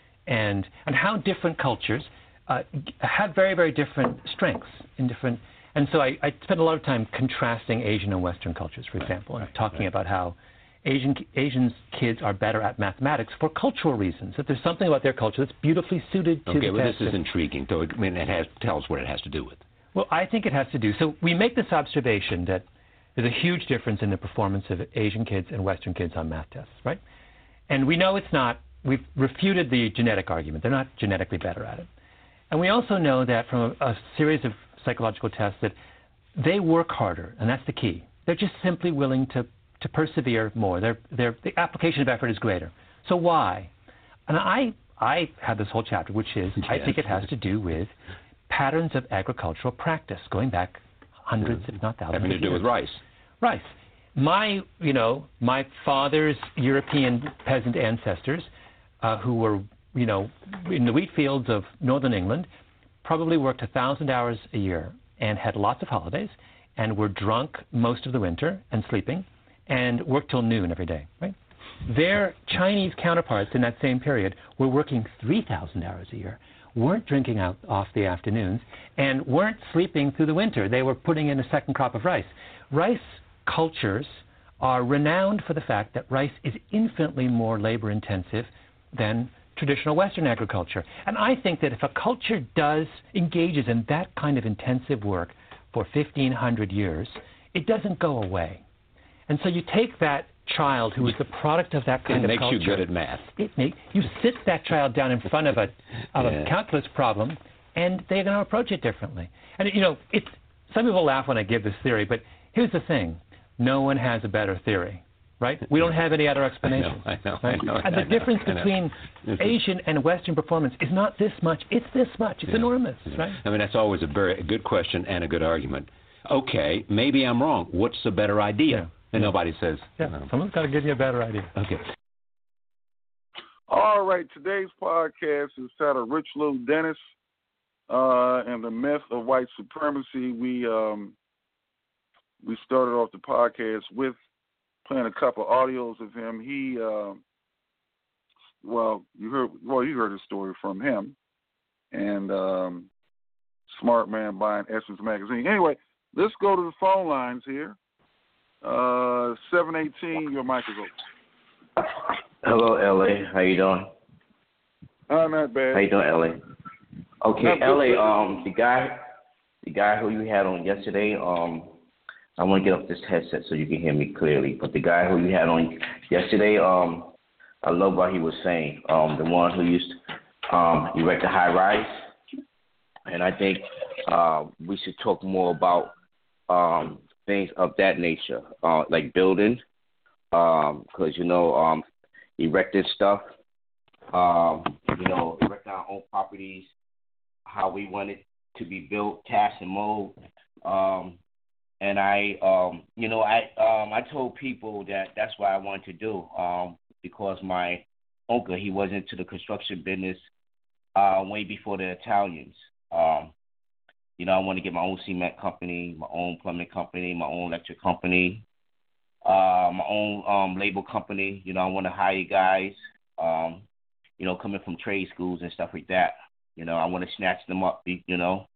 and and how different cultures uh, have very very different strengths in different. And so I, I spent a lot of time contrasting Asian and Western cultures, for example, right. and talking right. about how Asian Asian kids are better at mathematics for cultural reasons. That there's something about their culture that's beautifully suited to okay, the well, test this is of, intriguing. So, I mean, it has tells what it has to do with. Well, I think it has to do. So we make this observation that there's a huge difference in the performance of Asian kids and Western kids on math tests, right? And we know it's not. We've refuted the genetic argument. They're not genetically better at it. And we also know that from a, a series of psychological tests that they work harder, and that's the key. They're just simply willing to to persevere more. They're, they're, the application of effort is greater. So why? And I, I had this whole chapter, which is, yes. I think it has to do with patterns of agricultural practice going back hundreds, yeah. if not thousands Having to of do years. with rice. Rice. My, you know, my father's European peasant ancestors, uh, who were, you know, in the wheat fields of northern England, probably worked a thousand hours a year and had lots of holidays and were drunk most of the winter and sleeping, and worked till noon every day, right? Their Chinese counterparts in that same period were working three thousand hours a year, weren't drinking out off the afternoons, and weren't sleeping through the winter. They were putting in a second crop of rice. Rice cultures are renowned for the fact that rice is infinitely more labor-intensive than traditional Western agriculture. And I think that if a culture does, engages in that kind of intensive work for fifteen hundred years, it doesn't go away. And so you take that child who is the product of that kind it of culture. It makes you good at math. It make, you sit that child down in front of a of yeah. a calculus problem, and they're going to approach it differently. And you know, it's some people laugh when I give this theory, but here's the thing: no one has a better theory, right? We don't have any other explanation. I know. I know. Right? I know and the I know, difference I know. between Asian and Western performance is not this much; it's this much. It's yeah. enormous, yeah. right? I mean, that's always a very a good question and a good argument. Okay, maybe I'm wrong. What's the better idea? Yeah. And nobody says. Yeah, no. someone's got to give you a better idea. Okay. All right, today's podcast is titled Rich Lou Dennis uh, and the Myth of White Supremacy. We um, we started off the podcast with playing a couple audios of him. He, uh, well, you heard, well, you heard a story from him, and um, Smart Man buying Essence magazine. Anyway, let's go to the phone lines here. Uh, seven eighteen, your mic is open. Hello, L A. How you doing? Uh, not bad. How you doing, L A? Okay, L A. Um, the guy, the guy who you had on yesterday. Um, I want to get off this headset so you can hear me clearly. But the guy who you had on yesterday, um, I love what he was saying. Um, the one who used to um erect a high rise, and I think uh, we should talk more about um things of that nature, uh, like building, um, because you know um. erected stuff, um, you know, erecting our own properties, how we want it to be built, cast and mold. Um, and I, um, you know, I um, I told people that that's what I wanted to do um, because my uncle, he was into the construction business uh, way before the Italians. Um, you know, I want to get my own cement company, my own plumbing company, my own electric company. Uh, my own um, label company. You know, I want to hire guys, um, you know, coming from trade schools and stuff like that. You know, I want to snatch them up, you know,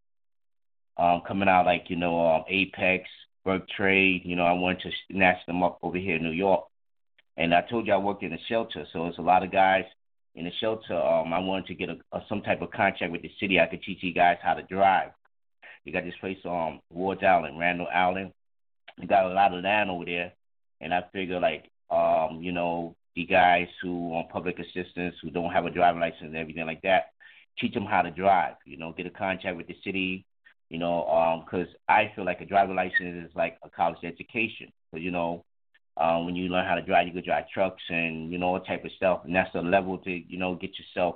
um, coming out like, you know, um, Apex, Berg Trade. You know, I want to snatch them up over here in New York. And I told you I worked in a shelter, so there's a lot of guys in the shelter. Um, I wanted to get a, a, some type of contract with the city. I could teach you guys how to drive. You got this place on um, Wards Island, Randall Island. You got a lot of land over there. And I figure, like, um, you know, the guys who on public assistance, who don't have a driving license and everything like that, teach them how to drive, you know, get a contract with the city, you know, because um, I feel like a driving license is like a college education. So, you know, um, when you learn how to drive, you can drive trucks and, you know, all type of stuff. And that's the level to, you know, get yourself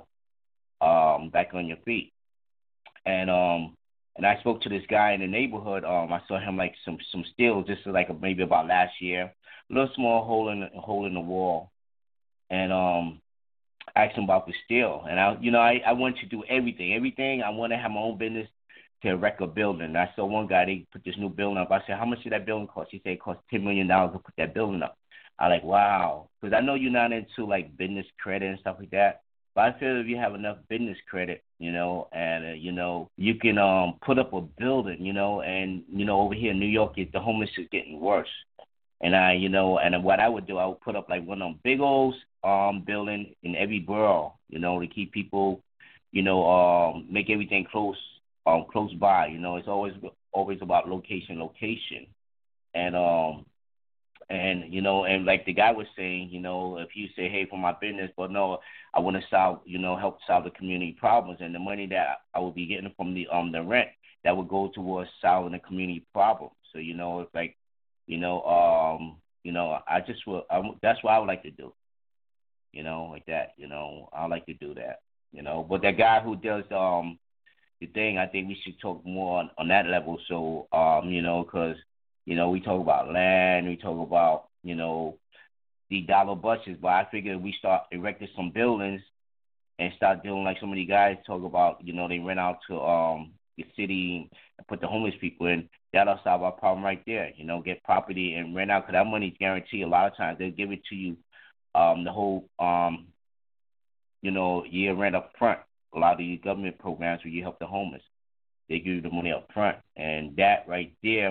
um, back on your feet. And, um, and I spoke to this guy in the neighborhood. Um, I saw him like some some steels, just like maybe about last year. A little small hole in the, hole in the wall, and um, I asked him about the steel. And I, you know, I, I want to do everything, everything. I want to have my own business to erect a building. And I saw one guy, they put this new building up. I said, how much did that building cost? He said it cost ten million dollars to put that building up. I like, wow, because I know you're not into like business credit and stuff like that. But I feel if you have enough business credit, you know, and, uh, you know, you can um put up a building, you know, and, you know, over here in New York, the homeless is getting worse. And I, you know, and what I would do, I would put up like one of them big old um building in every borough, you know, to keep people, you know, um make everything close, um close by. You know, it's always always about location, location, and um and you know, and like the guy was saying, you know, if you say, hey, for my business, but no, I want to solve, you know, help solve the community problems, and the money that I would be getting from the um the rent that would go towards solving the community problems. So you know, it's like. You know, um, you know, I just will. I, that's what I would like to do. You know, like that. You know, I like to do that. You know, but that guy who does um the thing, I think we should talk more on, on that level. So, um, you know, because you know we talk about land, we talk about you know the dollar budgets, but I figure we start erecting some buildings and start doing like so many guys talk about. You know, they rent out to um the city and put the homeless people in. That'll solve our problem right there. You know, get property and rent out, because that money's guaranteed. A lot of times they'll give it to you, um, the whole, um, you know, year rent up front. A lot of these government programs where you help the homeless, they give you the money up front. And that right there,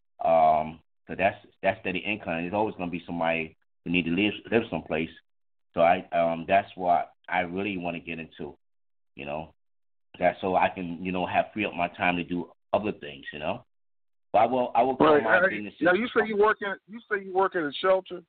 um, so that's that's steady income. There's always going to be somebody who need to live live someplace. So I, um, that's what I really want to get into, you know, that so I can, you know, have free up my time to do other things, you know. I will. I will call right. my Now, business. Now you say you work in. You say you work at a shelter.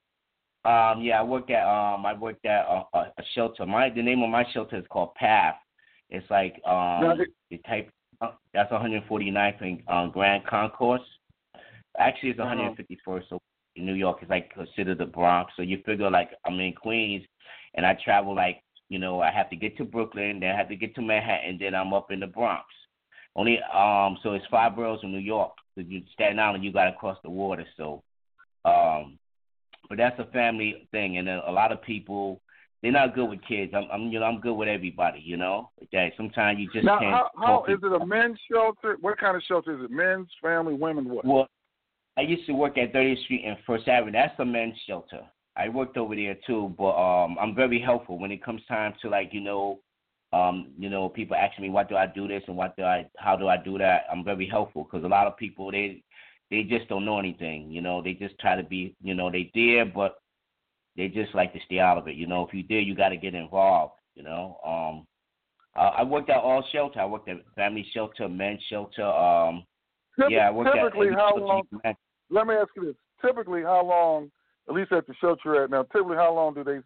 Um. Yeah, I work at. Um. I worked at a, a, a shelter. My the name of my shelter is called Path. It's like um Now, it, the type. Uh, that's one forty-ninth in um, Grand Concourse. Actually, it's uh-huh. one fifty-first. So in New York, it's like considered the Bronx. So you figure like I'm in Queens, and I travel like you know I have to get to Brooklyn, then I have to get to Manhattan, then I'm up in the Bronx. Only um, so it's five boroughs in New York. So you Staten Island, you got to cross the water. So, um, but that's a family thing, and a lot of people they're not good with kids. I'm, I'm you know I'm good with everybody. You know, that sometimes you just now, can't. how, how talk is it a men's shelter? What kind of shelter is it? Men's, family, women, what? Well, I used to work at thirtieth Street and First Avenue. That's a men's shelter. I worked over there too, but um, I'm very helpful when it comes time to like you know, um, you know, people asking me what do I do this and what do I, how do I do that. I'm very helpful because a lot of people they they just don't know anything. You know, they just try to be, you know, they there, but they just like to stay out of it. You know, if you there, you got to get involved. You know, um, uh, I worked at all shelter. I worked at family shelter, men's shelter. Um, Typ- yeah, I worked typically, at how shelter long? you can imagine. Let me ask you this: typically, how long? At least at the shelter you're at now, typically, how long do they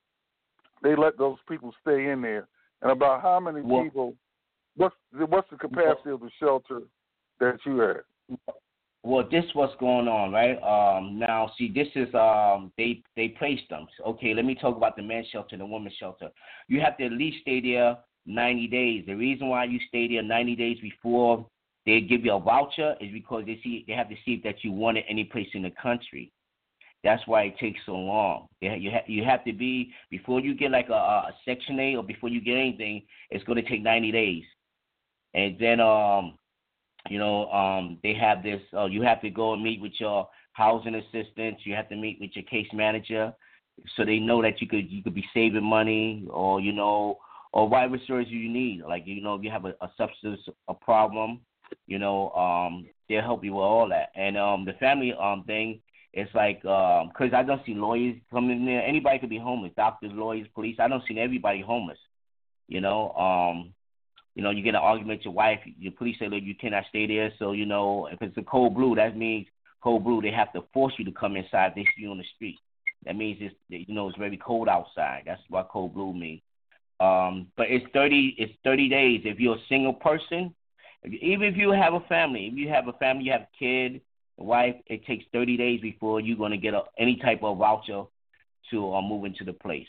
they let those people stay in there? And about how many well, people? What's the, what's the capacity well, of the shelter that you had? Well, this what's going on, right? Um, now, see, this is um, they they placed them. Okay, let me talk about the men's shelter and the women's shelter. You have to at least stay there ninety days. The reason why you stay there ninety days before they give you a voucher is because they see they have to see that you want it any place in the country. That's why it takes so long. You have, you have to be, before you get like a, a Section eight or before you get anything, it's going to take ninety days. And then, um, you know, um, they have this, uh, you have to go and meet with your housing assistants. You have to meet with your case manager so they know that you could you could be saving money or, you know, or whatever service you need. Like, you know, if you have a, a substance a problem, you know, um, they'll help you with all that. And um, the family um thing, it's like, because um, I don't see lawyers coming in there. Anybody could be homeless, doctors, lawyers, police. I don't see everybody homeless, you know. Um, you know, you get an argument with your wife, your police say, look, you cannot stay there. So, you know, if it's a cold blue, that means cold blue, they have to force you to come inside if they see you on the street. That means, it's you know, it's very cold outside. That's what cold blue means. Um, but it's thirty, it's thirty days. If you're a single person, even if you have a family, if you have a family, you have a kid, a wife, it takes thirty days before you're going to get a, any type of voucher to uh, move into the place.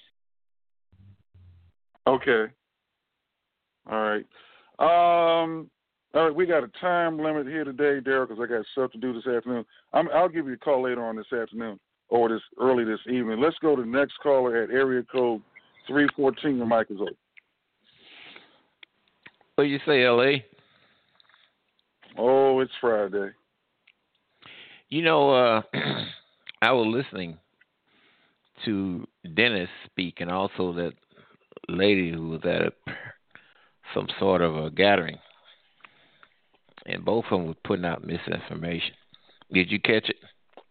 Okay. All right. Um, all right, we got a time limit here today, Daryl, because I got stuff to do this afternoon. I'm, I'll give you a call later on this afternoon or this early this evening. Let's go to the next caller at area code three fourteen. Your mic is open. What do you say, L A? Oh, it's Friday. You know, uh, I was listening to Dennis speak and also that lady who was at a, some sort of a gathering, and both of them were putting out misinformation. Did you catch it?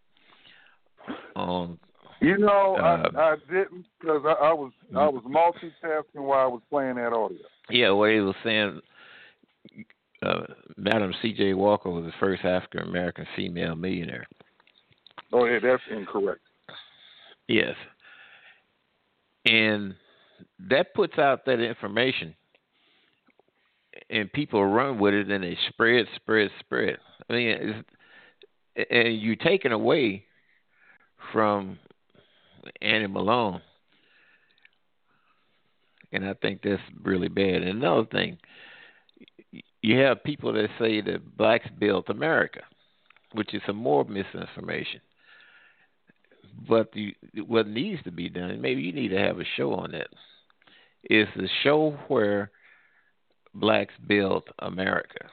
Um, you know, uh, I, I didn't because I, I was I was multitasking while I was playing that audio. Yeah, what he was saying, uh, Madam C J Walker was the first African American female millionaire. Oh, yeah, that's incorrect. Yes. And that puts out that information, and people run with it, and they spread, spread, spread. I mean, it's, and you're taking away from Annie Malone, and I think that's really bad. And another thing, you have people that say that blacks built America, which is some more misinformation. But the, what needs to be done, maybe you need to have a show on that, is the show where blacks built America.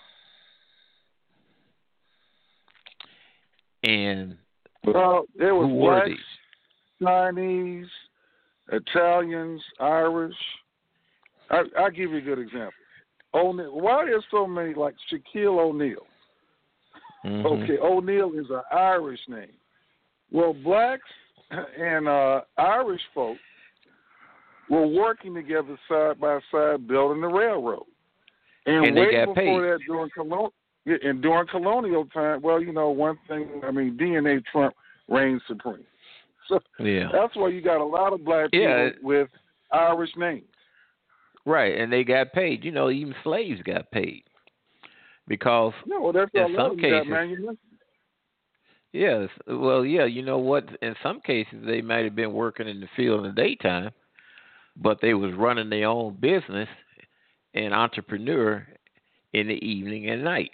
And well, there was who were blacks, these? Chinese, Italians, Irish. I, I'll give you a good example. O'Neal. Why are so many, like Shaquille O'Neal? Mm-hmm. Okay, O'Neal is an Irish name. Well, blacks and uh, Irish folk were working together side by side building the railroad. And, and they way got before paid. that, during, colon- and during colonial time, well, you know, one thing, I mean, D N A Trump reigned supreme. So yeah. that's why you got a lot of black people yeah. with Irish names. Right, and they got paid. You know, even slaves got paid. Because no, well, that's in some cases, got, yes, well, yeah, you know what? In some cases, they might have been working in the field in the daytime, but they was running their own business and entrepreneur in the evening and night.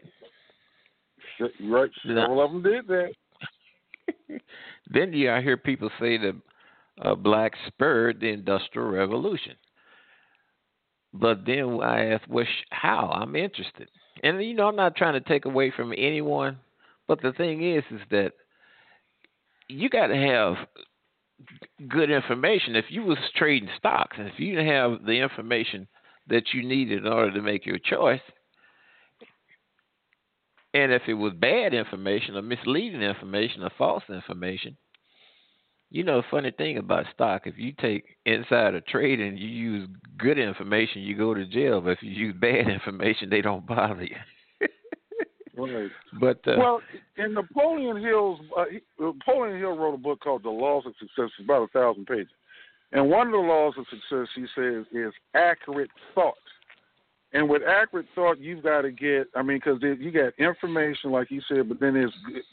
Right, several of them did that. Then you I hear people say that uh, blacks spurred the Industrial Revolution. But then I asked, well, sh- how? I'm interested. And, you know, I'm not trying to take away from anyone, but the thing is, is that you got to have good information. If you was trading stocks, and if you didn't have the information that you needed in order to make your choice, and if it was bad information or misleading information or false information, you know, the funny thing about stock, if you take insider trading and you use good information, you go to jail. But if you use bad information, they don't bother you. Right. But uh, well, in Napoleon Hill's uh, he, Napoleon Hill wrote a book called The Laws of Success. It's about a thousand pages, and one of the laws of success, he says, is accurate thought. And with accurate thought, you've got to get. I mean, because you got information, like you said, but then there's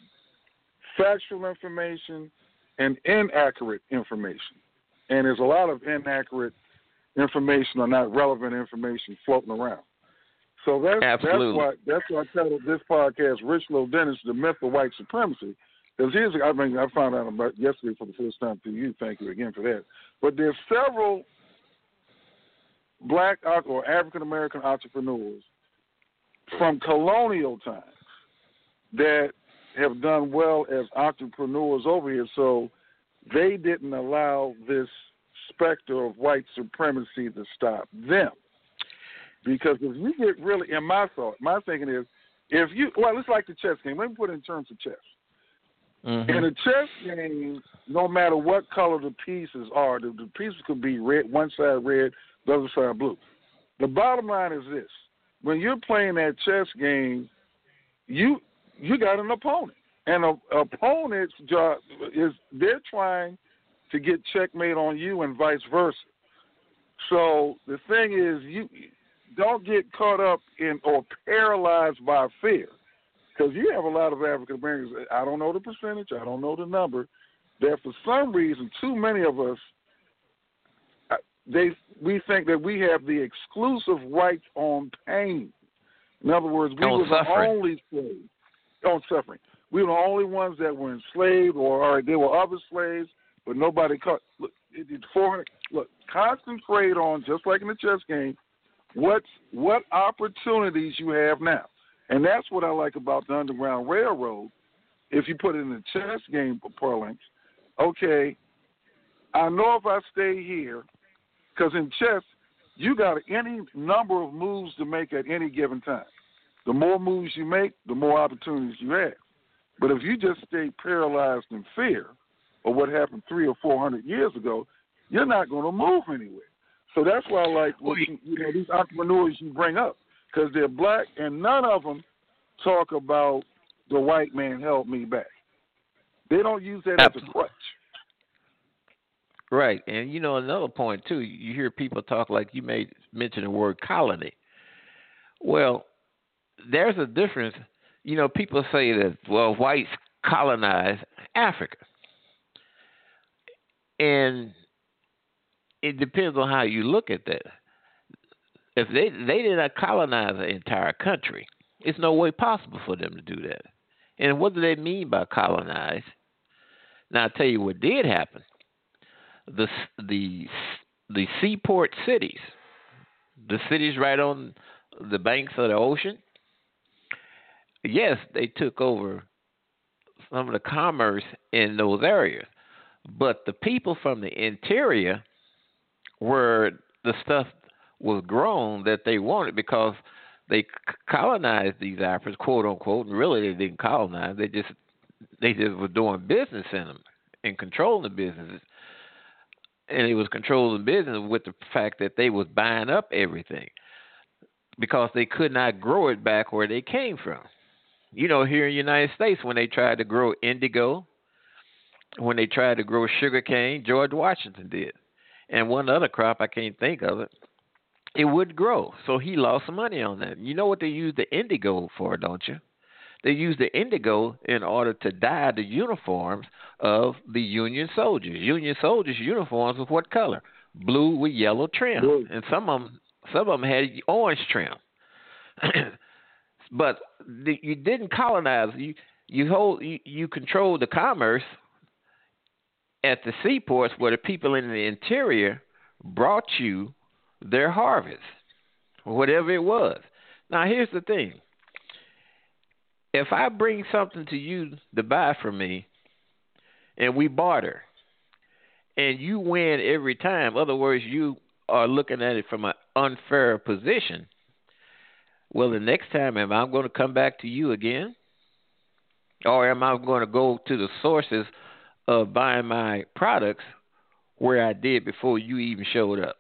factual information and inaccurate information, and there's a lot of inaccurate information or not relevant information floating around. So that's Absolutely. that's why that's why I titled this podcast "Rich Little Dennis: The Myth of White Supremacy." Because here's, I mean, I found out about yesterday for the first time through you. Thank you again for that. But there's several black or African American entrepreneurs from colonial times that have done well as entrepreneurs over here. So they didn't allow this specter of white supremacy to stop them. Because if you get really, in my thought, my thinking is, if you, well, it's like the chess game. Let me put it in terms of chess. Mm-hmm. In a chess game, no matter what color the pieces are, the, the pieces could be red, one side red, the other side blue. The bottom line is this. When you're playing that chess game, you you got an opponent. And an opponent's job is they're trying to get checkmate on you and vice versa. So the thing is, you don't get caught up in or paralyzed by fear, because you have a lot of African Americans. I don't know the percentage, I don't know the number, that for some reason, too many of us, they we think that we have the exclusive rights on pain. In other words, we on were suffering. the only slaves on suffering. We were the only ones that were enslaved, or, or there were other slaves, but nobody caught. Look, it, it, four hundred, look, concentrate on, just like in the chess game, What what opportunities you have now. And that's what I like about the Underground Railroad. If you put it in the chess game parlance, okay, I know if I stay here, because in chess, you got any number of moves to make at any given time. The more moves you make, the more opportunities you have. But if you just stay paralyzed in fear of what happened three or four hundred years ago, you're not going to move anywhere. So that's why I like what you, you know, these entrepreneurs you bring up, because they're black, and none of them talk about the white man held me back. They don't use that Absolutely. as a crutch. Right, and you know another point too. You hear people talk like you made mention the word colony. Well, there's a difference. You know, people say that well, whites colonized Africa, and it depends on how you look at that. If they they did not colonize the entire country, it's no way possible for them to do that. And what do they mean by colonize? Now, I'll tell you what did happen. The the the seaport cities, the cities right on the banks of the ocean, yes, they took over some of the commerce in those areas. But the people from the interior, where the stuff was grown that they wanted, because they colonized these Africans, quote unquote, and really they didn't colonize. They just they just were doing business in them and controlling the businesses. And it was controlling business with the fact that they was buying up everything because they could not grow it back where they came from. You know, here in the United States, when they tried to grow indigo, when they tried to grow sugar cane, George Washington did. And one other crop, I can't think of it, it would grow. So he lost some money on that. You know what they used the indigo for, don't you? They used the indigo in order to dye the uniforms of the Union soldiers. Union soldiers' uniforms was what color? Blue with yellow trim. Blue. And some of them, some of them had orange trim. But the, you didn't colonize. You you hold you, you controlled the commerce at the seaports where the people in the interior brought you their harvest, whatever it was. Now, here's the thing. If I bring something to you to buy from me and we barter and you win every time, in other words, you are looking at it from an unfair position, well, the next time, am I going to come back to you again? Or am I going to go to the sources of buying my products where I did before you even showed up?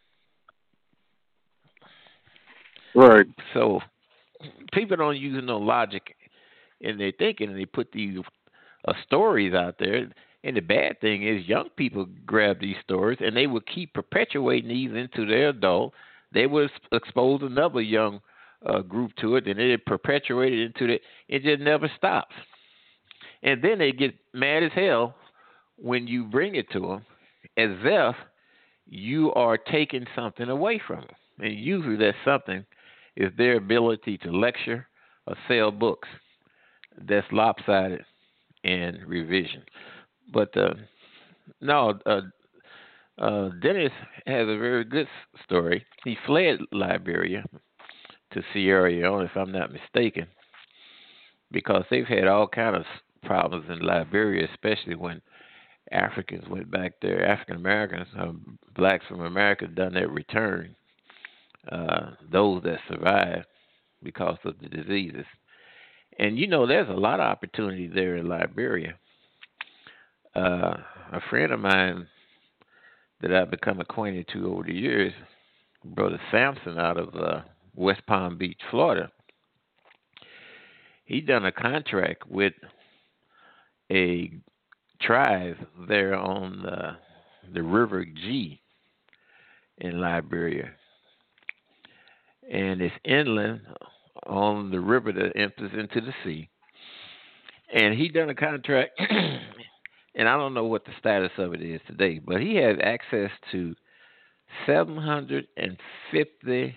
Right. So people don't use no logic in their thinking, and they put these uh, stories out there. And the bad thing is young people grab these stories, and they will keep perpetuating these into their adult. They will expose another young uh, group to it, and it perpetuated into it. It just never stops. And then they get mad as hell when you bring it to them as if you are taking something away from them. And usually that something is their ability to lecture or sell books. That's lopsided and revision. But uh, no, uh, uh, Dennis has a very good story. He fled Liberia to Sierra Leone, if I'm not mistaken, because they've had all kind of problems in Liberia, especially when Africans went back there. African Americans, uh, blacks from America, done their return. Uh, those that survived because of the diseases. And, you know, there's a lot of opportunity there in Liberia. Uh, a friend of mine that I've become acquainted to over the years, Brother Sampson out of uh, West Palm Beach, Florida, he done a contract with a tribe there on uh, the River G in Liberia. And it's inland on the river that empties into the sea. And he done a contract, and I don't know what the status of it is today, but he has access to seven hundred fifty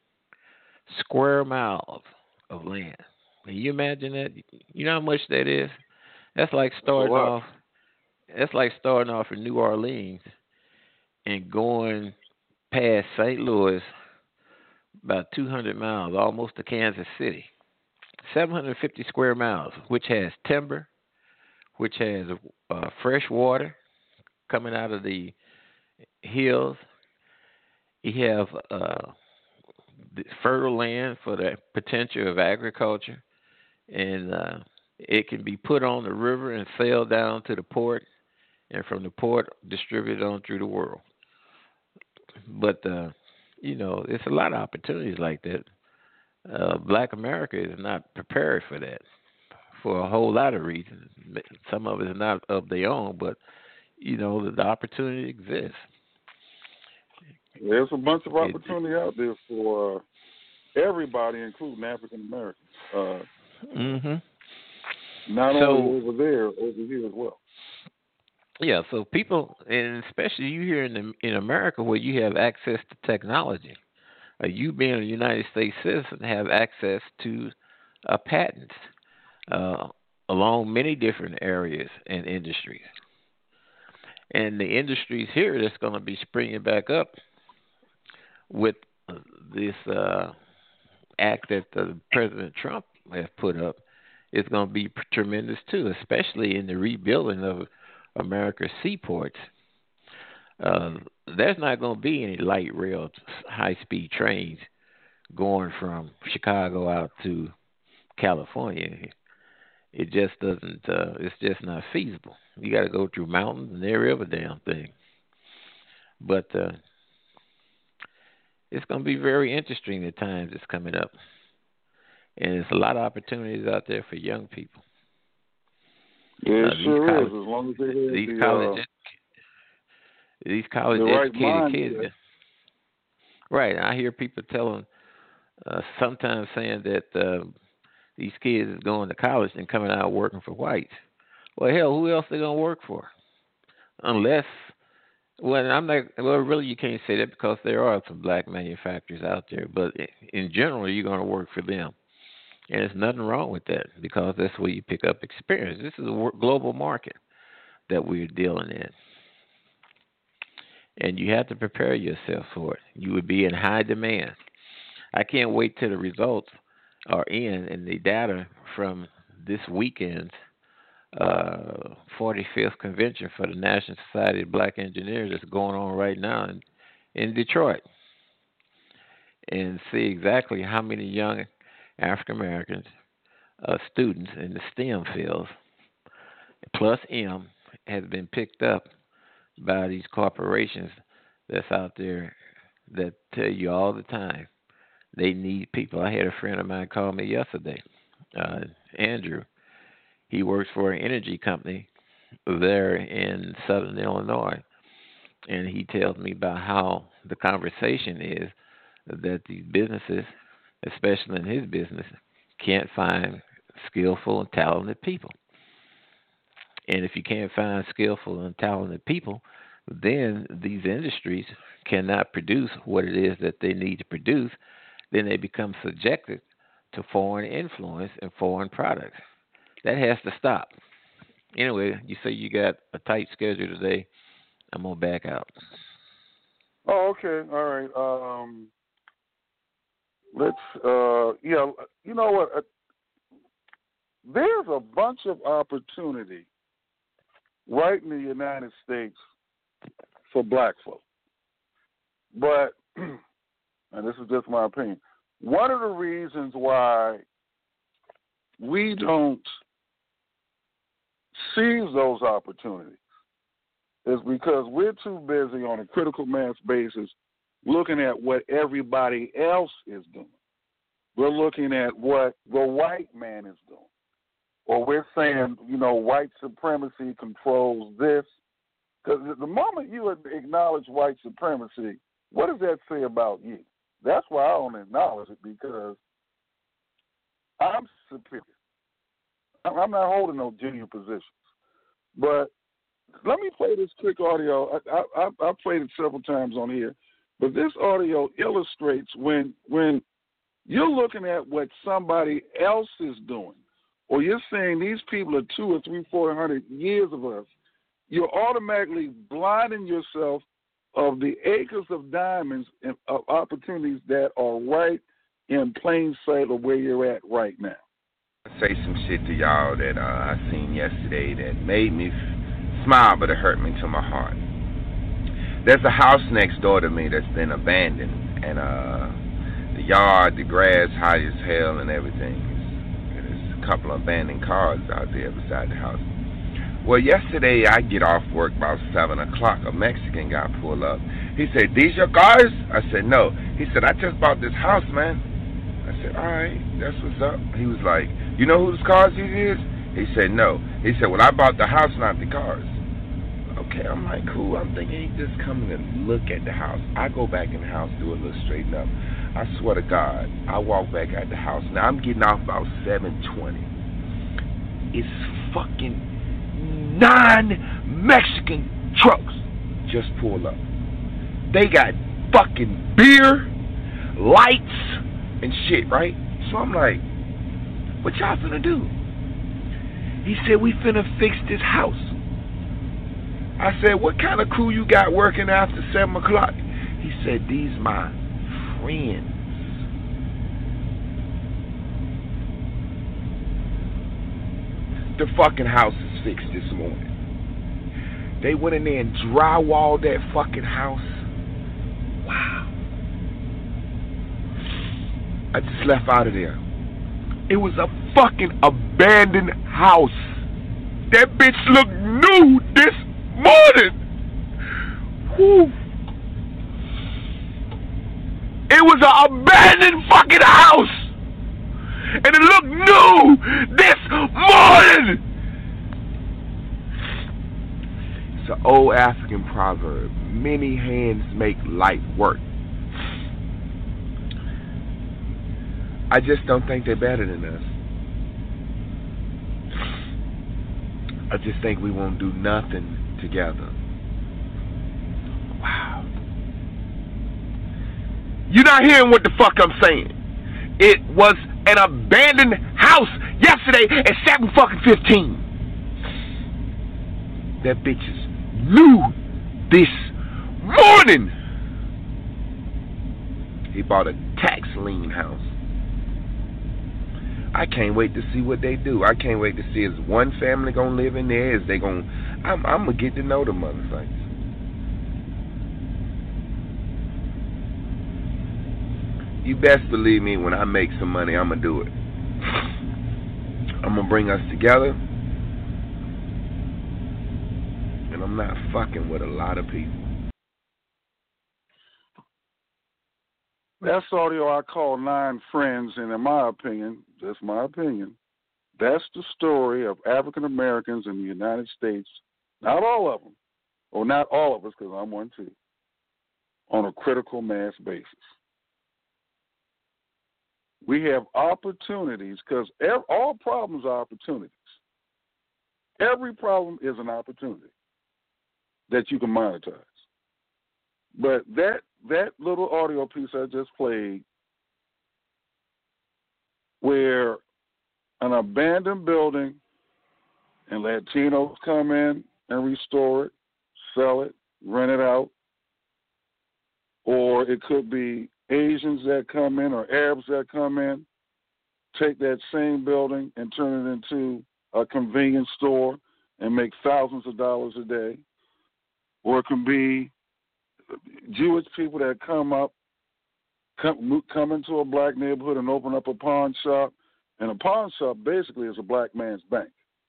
square miles of land. Can you imagine that? You know how much that is? That's like starting That's off. That's like starting off in New Orleans and going past Saint Louis about two hundred miles, almost to Kansas City. seven hundred fifty square miles, which has timber, which has uh, fresh water coming out of the hills. You have uh, the fertile land for the potential of agriculture, and uh, it can be put on the river and sailed down to the port, and from the port distributed on through the world. But uh, you know, it's a lot of opportunities like that. Uh, Black America is not prepared for that for a whole lot of reasons. Some of it is not of their own, but, you know, the, the opportunity exists. There's a bunch of opportunity it, out there for uh, everybody, including African Americans. Uh, mm-hmm. Not so, only over there, over here as well. Yeah, so people, and especially you here in the, in America, where you have access to technology, uh, you being a United States citizen have access to uh, patents uh, along many different areas and industries. And the industries here that's going to be springing back up with this uh, act that uh, President Trump has put up is going to be tremendous too, especially in the rebuilding of America's seaports. Uh, there's not going to be any light rail, high-speed trains going from Chicago out to California. It just doesn't. Uh, it's just not feasible. You got to go through mountains and every other damn thing. But uh, it's going to be very interesting at times. It's coming up, and there's a lot of opportunities out there for young people. Yeah, it uh, sure college, is. As long as they have these the, college, uh, these college the right educated mind, kids, yeah. right? I hear people telling, uh, sometimes saying that uh, these kids is going to college and coming out working for whites. Well, hell, who else they gonna work for? Unless, well, I'm not. Well, really, you can't say that because there are some black manufacturers out there, but in general, you're gonna work for them. And there's nothing wrong with that because that's where you pick up experience. This is a global market. that we're dealing in. And you have to prepare yourself for it. You would be in high demand. I can't wait till the results are in and the data from this weekend's uh, forty-fifth convention for the National Society of Black Engineers that's going on right now in, in Detroit, and see exactly how many young African Americans, uh, students in the STEM fields, plus M, has been picked up by these corporations that's out there that tell you all the time they need people. I had a friend of mine call me yesterday, uh, Andrew. He works for an energy company there in Southern Illinois, and he tells me about how the conversation is that these businesses, especially in his business, can't find skillful and talented people. And if you can't find skillful and talented people, then these industries cannot produce what it is that they need to produce. Then they become subjected to foreign influence and foreign products. That has to stop. Anyway, you say you got a tight schedule today. I'm going to back out. Oh, okay. All right. Um, let's, uh, yeah, you know what? Uh, there's a bunch of opportunity right in the United States for black folk. But, and this is just my opinion, one of the reasons why we don't seize those opportunities is because we're too busy on a critical mass basis looking at what everybody else is doing. We're looking at what the white man is doing. Or we're saying, you know, white supremacy controls this. Because the moment you acknowledge white supremacy, what does that say about you? That's why I don't acknowledge it, because I'm superior. I'm not holding no junior positions. But let me play this quick audio. I, I, I've played it several times on here. But this audio illustrates when when you're looking at what somebody else is doing, or you're saying these people are two or three, four hundred years of us, you're automatically blinding yourself of the acres of diamonds and of opportunities that are right in plain sight of where you're at right now. Say some shit to y'all that uh, I seen yesterday that made me f- smile, but it hurt me to my heart. There's a house next door to me that's been abandoned, and uh, the yard, the grass high as hell and everything. There's a couple of abandoned cars out there beside the house. Well, yesterday I get off work about seven o'clock. A Mexican guy pulled up. He said, "These your cars?" I said, "No." He said, "I just bought this house, man." I said, "All right, that's what's up." He was like, "You know whose cars these is?" He said, "No." He said, "Well, I bought the house, not the cars." Okay, I'm like, cool. I'm thinking he just coming to look at the house. I go back in the house, do a little straighten up. I swear to God, I walk back at the house. Now, I'm getting off about seven twenty. It's fucking nine Mexican trucks just pull up. They got fucking beer, lights, and shit, right? So I'm like, what y'all finna do? He said, we finna fix this house. I said, what kind of crew you got working after seven o'clock? He said, these my friends. The fucking house is fixed this morning. They went in there and drywalled that fucking house. Wow. I just left out of there. It was a fucking abandoned house. That bitch looked new this morning. Whew. It was an abandoned fucking house. And it looked new this morning. It's an old African proverb. Many hands make light work. I just don't think they're better than us. I just think we won't do nothing together. Wow. You're not hearing what the fuck I'm saying. It was an abandoned house yesterday at seven fucking fifteen. That bitch is new this morning. He bought a tax lien house. I can't wait to see what they do. I can't wait to see is one family gonna live in there. Is they gonna? I'm, I'm gonna get to know the motherfuckers. You best believe me. When I make some money, I'm gonna do it. I'm gonna bring us together, and I'm not fucking with a lot of people. That's audio I call Nine Friends, and in my opinion, just my opinion, that's the story of African Americans in the United States, not all of them, or not all of us, because I'm one too, on a critical mass basis. We have opportunities, because all problems are opportunities. Every problem is an opportunity that you can monetize. But that that little audio piece I just played, where an abandoned building and Latinos come in and restore it, sell it, rent it out, or it could be Asians that come in or Arabs that come in, take that same building and turn it into a convenience store and make thousands of dollars a day, or it can be Jewish people that come up, come, come into a black neighborhood and open up a pawn shop, and a pawn shop basically is a black man's bank.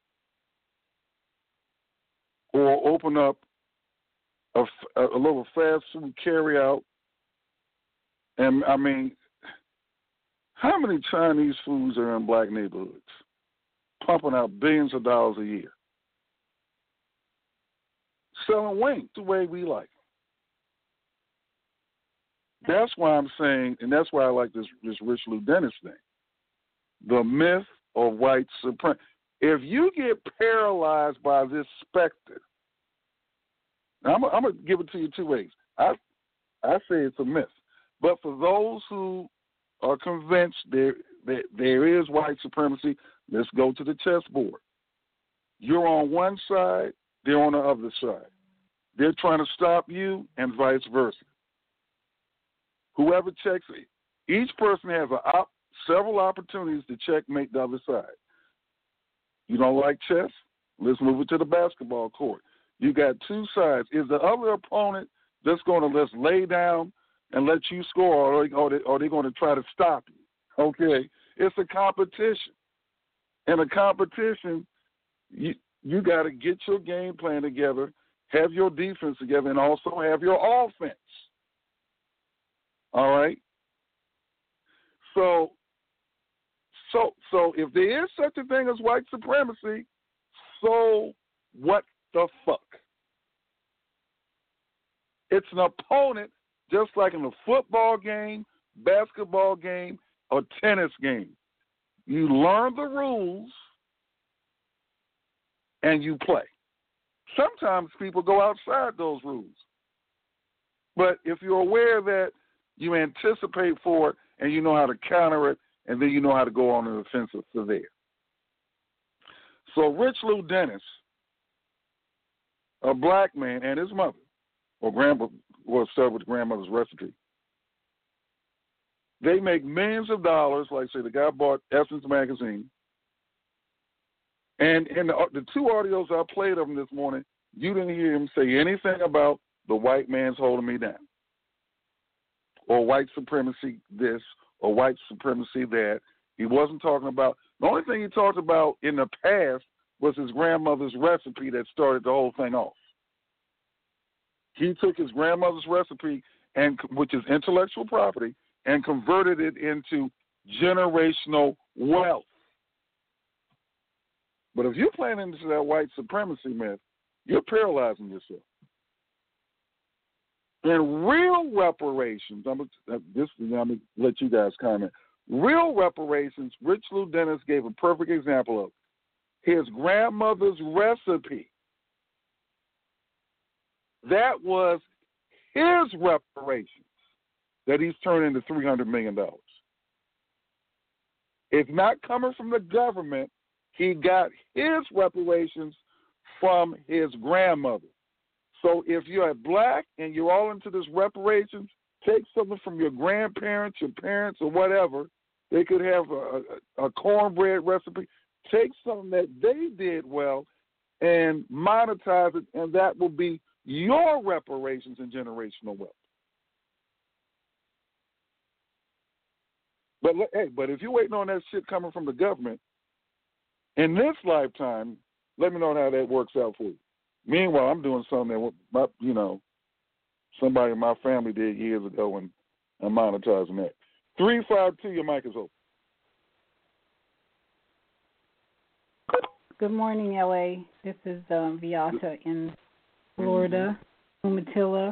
Or open up a, a little fast food carry out, and I mean, how many Chinese foods are in black neighborhoods, pumping out billions of dollars a year, selling wings the way we like? That's why I'm saying, and that's why I like this, this Rich Lou Dennis thing, the myth of white supremacy. If you get paralyzed by this specter, I'm, I'm going to give it to you two ways. I, I say it's a myth. But for those who are convinced there, that there is white supremacy, let's go to the chessboard. You're on one side, they're on the other side. They're trying to stop you and vice versa. Whoever checks it, each person has a op, several opportunities to checkmate the other side. You don't like chess? Let's move it to the basketball court. You got two sides. Is the other opponent just going to just lay down and let you score, or are they, or they, or they going to try to stop you? Okay, it's a competition. In a competition, you you got to get your game plan together, have your defense together, and also have your offense. All right. So, so, so if there is such a thing as white supremacy, so what the fuck? It's an opponent, just like in a football game, basketball game, or tennis game. You learn the rules and you play. Sometimes people go outside those rules. But if you're aware that you anticipate for it and you know how to counter it, and then you know how to go on an offensive for there. So Rich Lou Dennis, a black man, and his mother, or grandma, well, start with grandmother's recipe. They make millions of dollars. Like say, the guy bought Essence magazine, and in the, the two audios I played of him this morning, you didn't hear him say anything about the white man's holding me down, or white supremacy this, or white supremacy that. He wasn't talking about. The only thing he talked about in the past was his grandmother's recipe that started the whole thing off. He took his grandmother's recipe, and which is intellectual property, and converted it into generational wealth. But if you're playing into that white supremacy myth, you're paralyzing yourself. And real reparations, I'm gonna, this, I'm going to let you guys comment. Real reparations, Rich Lou Dennis gave a perfect example of his grandmother's recipe. That was his reparations that he's turned into three hundred million dollars. It's not coming from the government. He got his reparations from his grandmother. So if you're black and you're all into this reparations, take something from your grandparents, your parents, or whatever. They could have a, a, a cornbread recipe. Take something that they did well and monetize it, and that will be your reparations and generational wealth. But hey, but if you're waiting on that shit coming from the government in this lifetime, let me know how that works out for you. Meanwhile, I'm doing something that, my, you know, somebody in my family did years ago, and I'm monetizing that. three five two, your mic is open. Good morning, L A. This is um, Viata in Florida, Umatilla.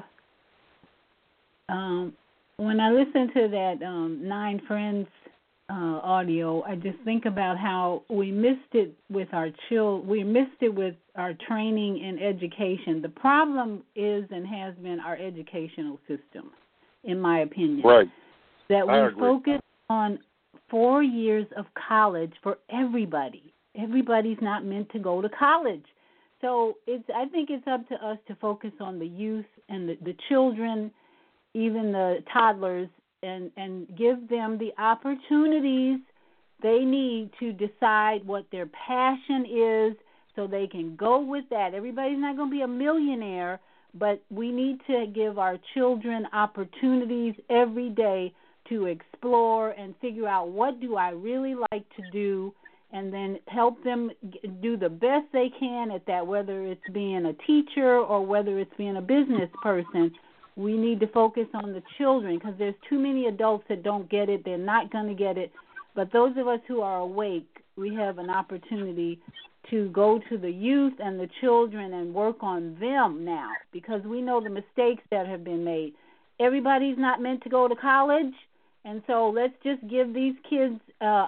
Um, when I listen to that um, Nine Friends uh, audio, I just think about how we missed it with our children. We missed it with our training and education. The problem is and has been our educational system, in my opinion. Right. That I we agree. focus on four years of college for everybody. Everybody's not meant to go to college. So it's. I think it's up to us to focus on the youth and the, the children, even the toddlers, and, and give them the opportunities they need to decide what their passion is so they can go with that. Everybody's not going to be a millionaire, but we need to give our children opportunities every day to explore and figure out what do I really like to do, and then help them do the best they can at that, whether it's being a teacher or whether it's being a business person. We need to focus on the children because there's too many adults that don't get it. They're not going to get it. But those of us who are awake, we have an opportunity to go to the youth and the children and work on them now because we know the mistakes that have been made. Everybody's not meant to go to college. And so let's just give these kids uh,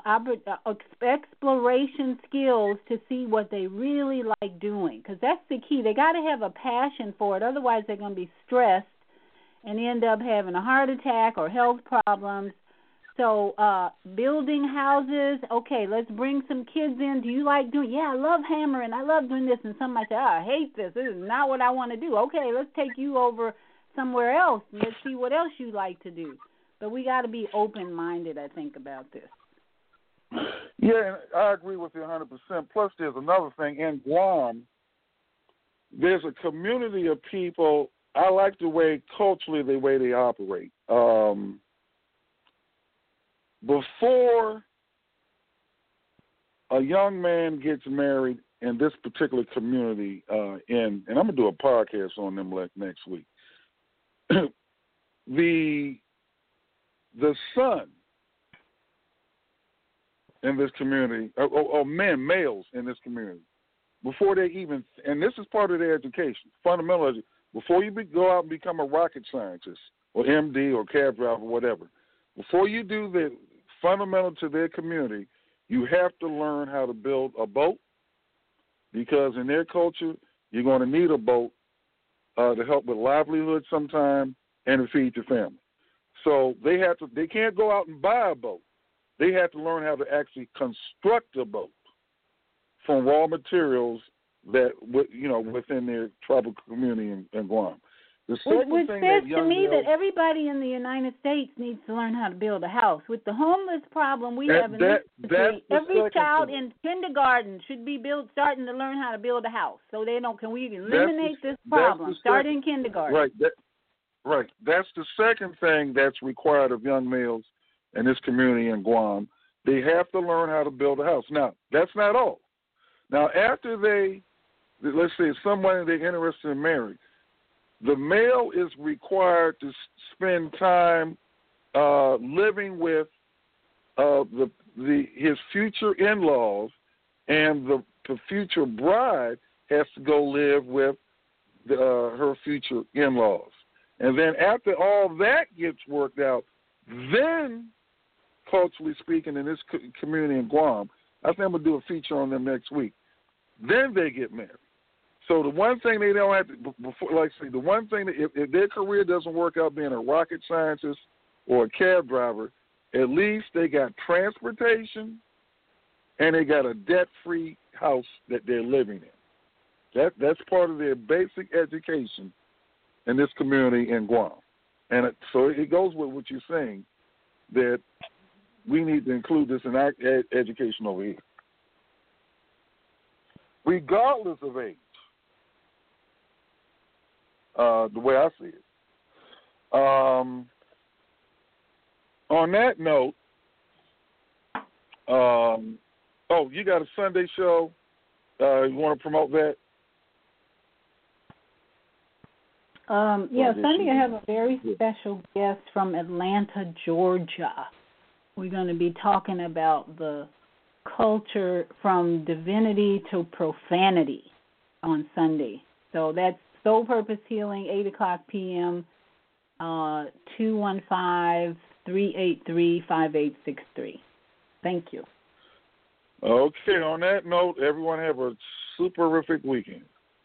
exploration skills to see what they really like doing, because that's the key. They got to have a passion for it. Otherwise, they're going to be stressed and end up having a heart attack or health problems. So uh, building houses, okay, let's bring some kids in. Do you like doing, yeah, I love hammering. I love doing this. And somebody say, oh, I hate this. This is not what I want to do. Okay, let's take you over somewhere else and let's see what else you like to do. But we got to be open-minded, I think, about this. Yeah, I agree with you one hundred percent. Plus, there's another thing. In Guam, there's a community of people. I like the way, culturally, the way they operate. Um, before a young man gets married in this particular community, uh, in, and I'm going to do a podcast on them like next week, the... The son in this community, or, or, or men, males in this community, before they even, and this is part of their education, fundamental, before you be, go out and become a rocket scientist or M D or cab driver or whatever, before you do the fundamental to their community, you have to learn how to build a boat, because in their culture, you're going to need a boat uh, to help with livelihood sometime and to feed your family. So they have to. They can't go out and buy a boat. They have to learn how to actually construct a boat from raw materials that, you know, within their tribal community in, in Guam. The second Which thing says that to young me males, that everybody in the United States needs to learn how to build a house. With the homeless problem we that, have in that, this that's country, the every second child thing. in kindergarten should be build, starting to learn how to build a house. So they don't. Can we eliminate the, this problem? Start second, in kindergarten. Right. That, right. That's the second thing that's required of young males in this community in Guam. They have to learn how to build a house. Now, that's not all. Now, after they, let's say someone they're interested in marrying, the male is required to spend time uh, living with uh, the the his future in-laws, and the, the future bride has to go live with the, uh, her future in-laws. And then after all that gets worked out, then, culturally speaking, in this co- community in Guam, I think I'm going to do a feature on them next week. Then they get married. So the one thing they don't have to, before, like I say, the one thing that if, if their career doesn't work out being a rocket scientist or a cab driver, at least they got transportation and they got a debt-free house that they're living in. That that's part of their basic education in this community in Guam. And it, so it goes with what you're saying, that we need to include this in our ed- education over here, regardless of age, uh, the way I see it. Um, on that note, um, oh, you got a Sunday show. Uh, you want to promote that? Um, yeah, Sunday I have a very special guest from Atlanta, Georgia. We're going to be talking about the culture from divinity to profanity on Sunday. So that's Soul Purpose Healing, eight o'clock p.m., uh, two one five, three eight three, five eight six three. Thank you. Okay, on that note, everyone have a super-rific weekend.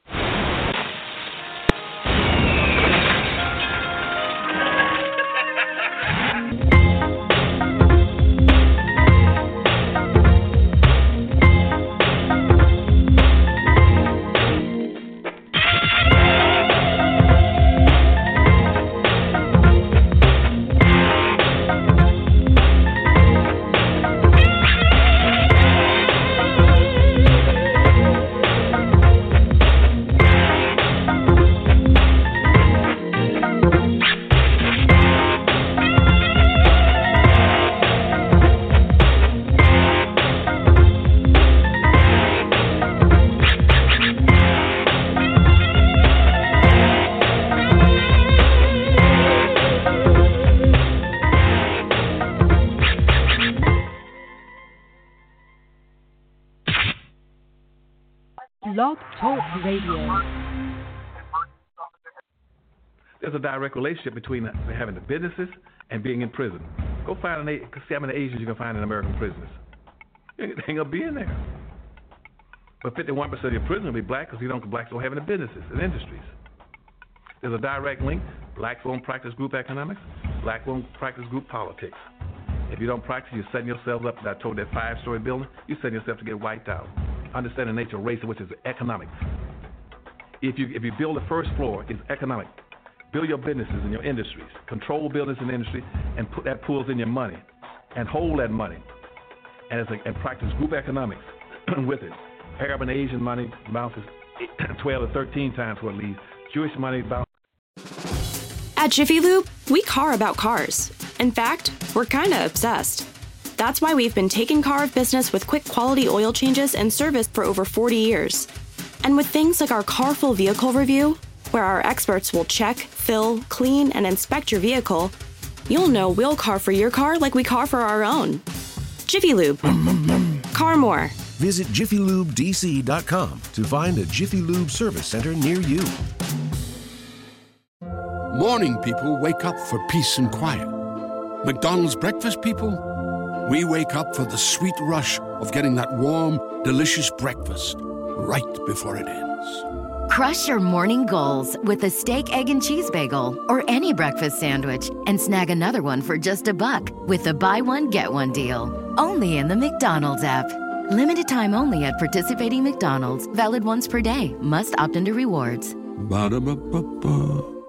Blog Talk Radio. There's a direct relationship between having the businesses and being in prison. Go find an see how many Asians you can find in American prisons. They ain't gonna be in there. But fifty-one percent of your prison will be black because you don't blacks don't have any businesses and industries. There's a direct link. Blacks won't practice group economics. Black won't practice group politics. If you don't practice, you're setting yourself up. I told that five-story building, you're setting yourself to get wiped out. Understand the nature of race, which is economics. If you if you build the first floor, it's economic. Build your businesses and your industries. Control business and industry, and put that pulls in your money, and hold that money, and it's a, and practice group economics with it. Arab and Asian money bounces twelve to thirteen times what it leaves. Jewish money bounces. At Jiffy Lube, we car about cars. In fact, we're kind of obsessed. That's why we've been taking care of business with quick quality oil changes and service for over forty years. And with things like our Carful Vehicle Review, where our experts will check, fill, clean, and inspect your vehicle, you'll know we'll car for your car like we car for our own. Jiffy Lube. Car more. Visit Jiffy Lube D C dot com to find a Jiffy Lube service center near you. Morning people wake up for peace and quiet. McDonald's breakfast people, we wake up for the sweet rush of getting that warm, delicious breakfast right before it ends. Crush your morning goals with a steak, egg, and cheese bagel or any breakfast sandwich and snag another one for just a buck with the buy one, get one deal. Only in the McDonald's app. Limited time only at participating McDonald's. Valid once per day. Must opt into rewards. Ba-da-ba-ba-ba.